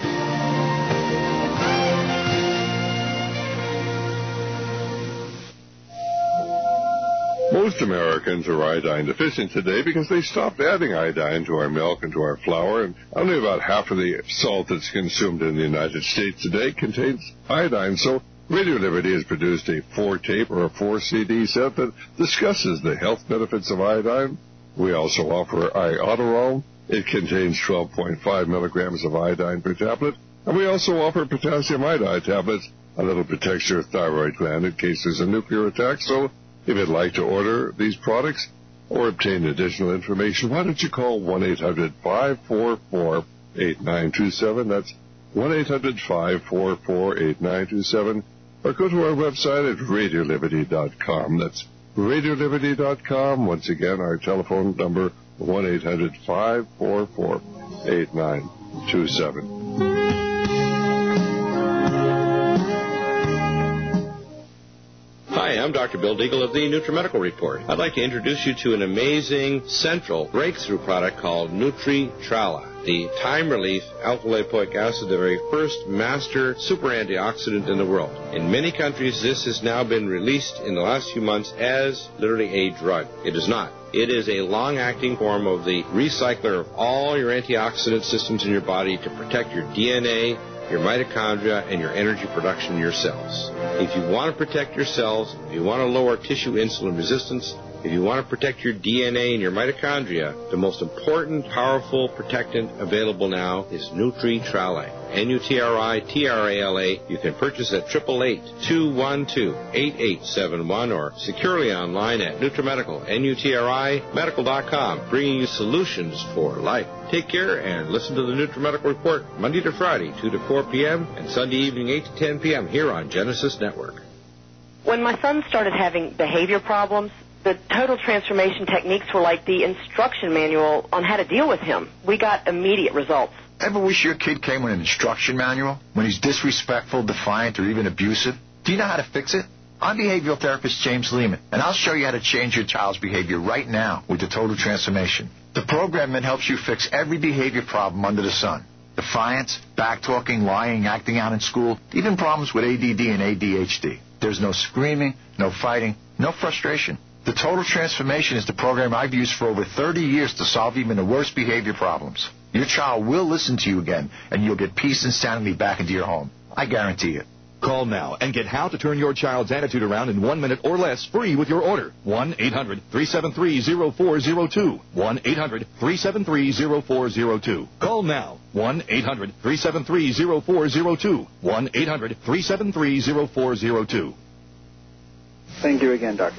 Most Americans are iodine deficient today because they stopped adding iodine to our milk and to our flour, and only about half of the salt that's consumed in the United States today contains iodine. So Radio Liberty has produced a four-tape or a four-C D set that discusses the health benefits of iodine. We also offer Iodoral. It contains twelve point five milligrams of iodine per tablet, and we also offer potassium iodide tablets, a little protects your thyroid gland in case there's a nuclear attack. So if you'd like to order these products or obtain additional information, why don't you call one eight hundred five four four eight nine two seven. That's one eight hundred five four four eight nine two seven. Or go to our website at radio liberty dot com. That's radio liberty dot com. Once again, our telephone number, one eight hundred five four four eight nine two seven.
Hi, I'm Doctor Bill Deagle of the NutriMedical Report. I'd like to introduce you to an amazing central breakthrough product called Nutri-Trala, the time-relief alpha-lipoic acid, the very first master super antioxidant in the world. In many countries, this has now been released in the last few months as literally a drug. It is not. It is a long-acting form of the recycler of all your antioxidant systems in your body to protect your D N A, your mitochondria, and your energy production in your cells. If you want to protect your cells, if you want to lower tissue insulin resistance, if you want to protect your D N A and your mitochondria, the most important, powerful protectant available now is Nutri-Trala. N U T R I T R A L A. You can purchase at eight eight eight, two one two, eight eight seven one or securely online at NutriMedical, N U T R I medical dot com, bringing you solutions for life. Take care and listen to the NutriMedical Report Monday to Friday, two to four p.m. and Sunday evening, eight to ten p.m. here on Genesis Network.
When my son started having behavior problems, the total transformation techniques were like the instruction manual on how to deal with him. We got immediate results.
Ever wish your kid came with an instruction manual when he's disrespectful, defiant, or even abusive? Do you know how to fix it? I'm behavioral therapist James Lehman, and I'll show you how to change your child's behavior right now with the Total Transformation. The program that helps you fix every behavior problem under the sun. Defiance, backtalking, lying, acting out in school, even problems with A D D and A D H D. There's no screaming, no fighting, no frustration. The Total Transformation is the program I've used for over thirty years to solve even the worst behavior problems. Your child will listen to you again, and you'll get peace and sanity back into your home. I guarantee it.
Call now and get how to turn your child's attitude around in one minute or less free with your order. one eight hundred three seven three zero four zero two. one eight hundred three seven three zero four zero two. Call now. one eight hundred three seven three zero four zero two. one eight hundred three seven three zero four zero two.
Thank you again, Doctor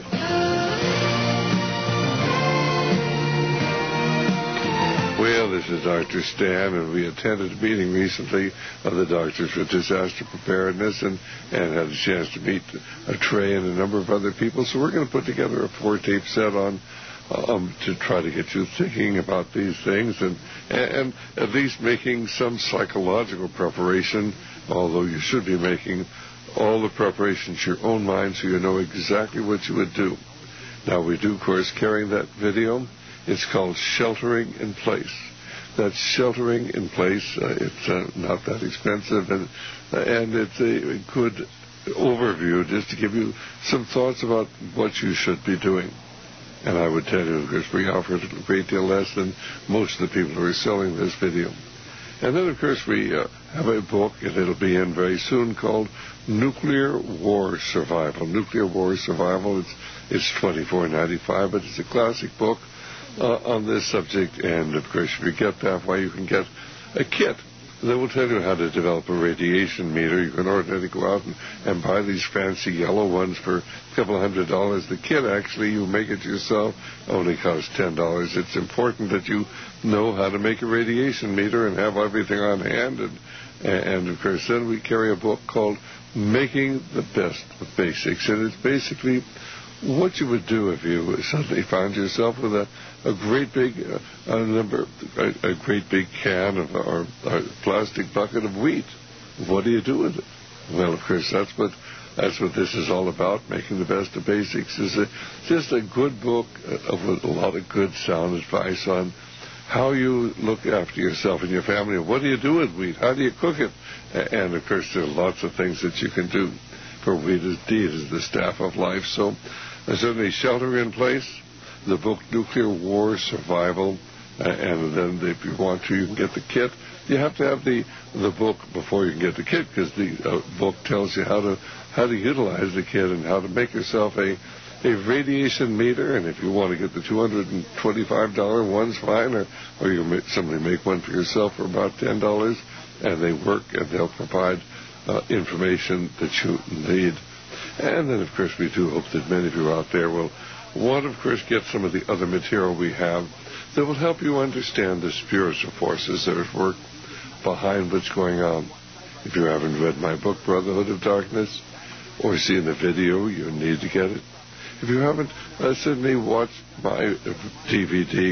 Well, this is Doctor Stan, and we attended a meeting recently of the Doctors for Disaster Preparedness and, and had a chance to meet uh, Trey and a number of other people. So we're going to put together a four-tape set on um, to try to get you thinking about these things and, and at least making some psychological preparation, although you should be making all the preparations in your own mind so you know exactly what you would do. Now, we do, of course, carry that video. It's called Sheltering in Place. That's Sheltering in Place. Uh, it's uh, not that expensive, and, uh, and it's a good overview just to give you some thoughts about what you should be doing. And I would tell you, of course, we offer a great deal less than most of the people who are selling this video. And then, of course, we uh, have a book, and it'll be in very soon, called Nuclear War Survival. Nuclear War Survival. It's, it's twenty-four ninety-five, but it's a classic book Uh, on this subject, and of course if you get that way you can get a kit that will tell you how to develop a radiation meter. You can ordinarily go out and, and buy these fancy yellow ones for a couple of hundred dollars. The kit, actually, you make it yourself, only costs ten dollars. It's important that you know how to make a radiation meter and have everything on hand, and, and of course then we carry a book called Making the Best of Basics, and it's basically what you would do if you suddenly found yourself with a, a great big uh, a number, a, a great big can of or a plastic bucket of wheat. What do you do with it? Well, of course, that's what that's what this is all about. Making the Best of Basics is a, just a good book of a lot of good sound advice on how you look after yourself and your family. What do you do with wheat? How do you cook it? And of course, there are lots of things that you can do. For wheat indeed is the staff of life. So there's certainly Shelter in Place, the book Nuclear War Survival, uh, and then if you want to, you can get the kit. You have to have the the book before you can get the kit, because the uh, book tells you how to how to utilize the kit and how to make yourself a a radiation meter. And if you want to get the two hundred twenty-five dollars one's fine, or or you make, somebody make one for yourself for about ten dollars, and they work and they'll provide Uh, information that you need. And then, of course, we do hope that many of you out there will want, of course, get some of the other material we have that will help you understand the spiritual forces that are at work behind what's going on. If you haven't read my book, Brotherhood of Darkness, or seen the video, you need to get it. If you haven't, uh, certainly watch my D V D,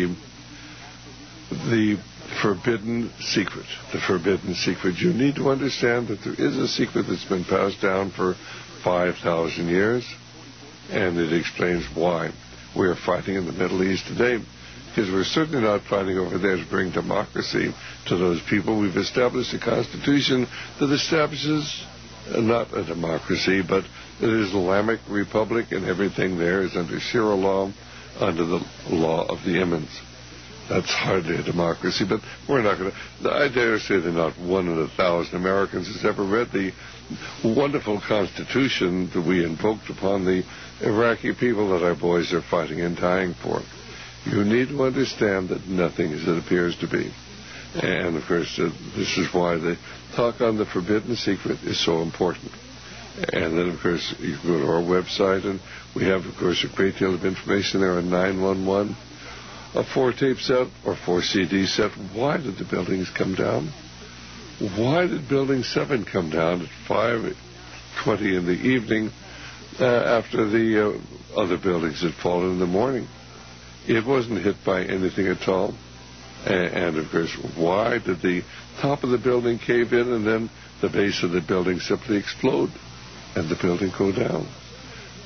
The Forbidden Secret. The Forbidden Secret. You need to understand that there is a secret that's been passed down for five thousand years, and it explains why we're fighting in the Middle East today. Because we're certainly not fighting over there to bring democracy to those people. We've established a constitution that establishes uh, not a democracy, but an Islamic republic, and everything there is under Sharia law, under the law of the imams. That's hardly a democracy, but we're not going to... I dare say that not one in a thousand Americans has ever read the wonderful Constitution that we invoked upon the Iraqi people that our boys are fighting and dying for. You need to understand that nothing as it appears to be. And, of course, uh, this is why the talk on the Forbidden Secret is so important. And then, of course, you can go to our website, and we have, of course, a great deal of information there on nine one one. A four-tape set or four C D set. Why did the buildings come down? Why did Building seven come down at five twenty in the evening uh, after the uh, other buildings had fallen in the morning? It wasn't hit by anything at all. And, and, of course, why did the top of the building cave in and then the base of the building simply explode and the building go down?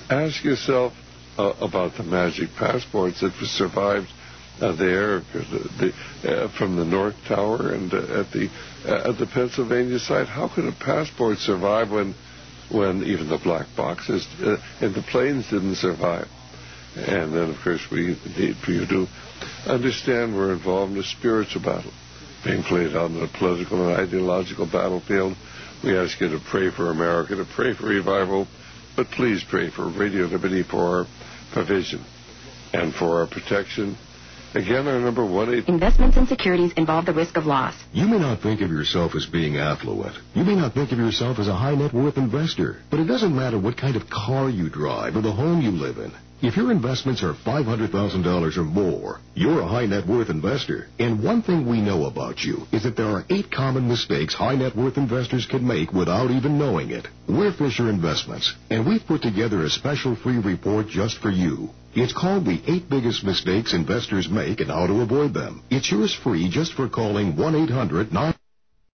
Ask yourself uh, about the magic passports that survived uh, there the, the, uh, from the North Tower and uh, at the uh, at the Pennsylvania site. How could a passport survive when when even the black boxes uh, and the planes didn't survive? And then, of course, we need for you to understand we're involved in a spiritual battle being played out on a political and ideological battlefield. We ask you to pray for America, to pray for revival, but please pray for Radio Liberty, for our provision and for our protection. Again, our number one eight.
Investments in securities involve the risk of loss.
You may not think of yourself as being affluent. You may not think of yourself as a high net worth investor. But it doesn't matter what kind of car you drive or the home you live in. If your investments are five hundred thousand dollars or more, you're a high net worth investor. And one thing we know about you is that there are eight common mistakes high net worth investors can make without even knowing it. We're Fisher Investments, and we've put together a special free report just for you. It's called The Eight Biggest Mistakes Investors Make and How to Avoid Them. It's yours free just for calling one eight hundred nine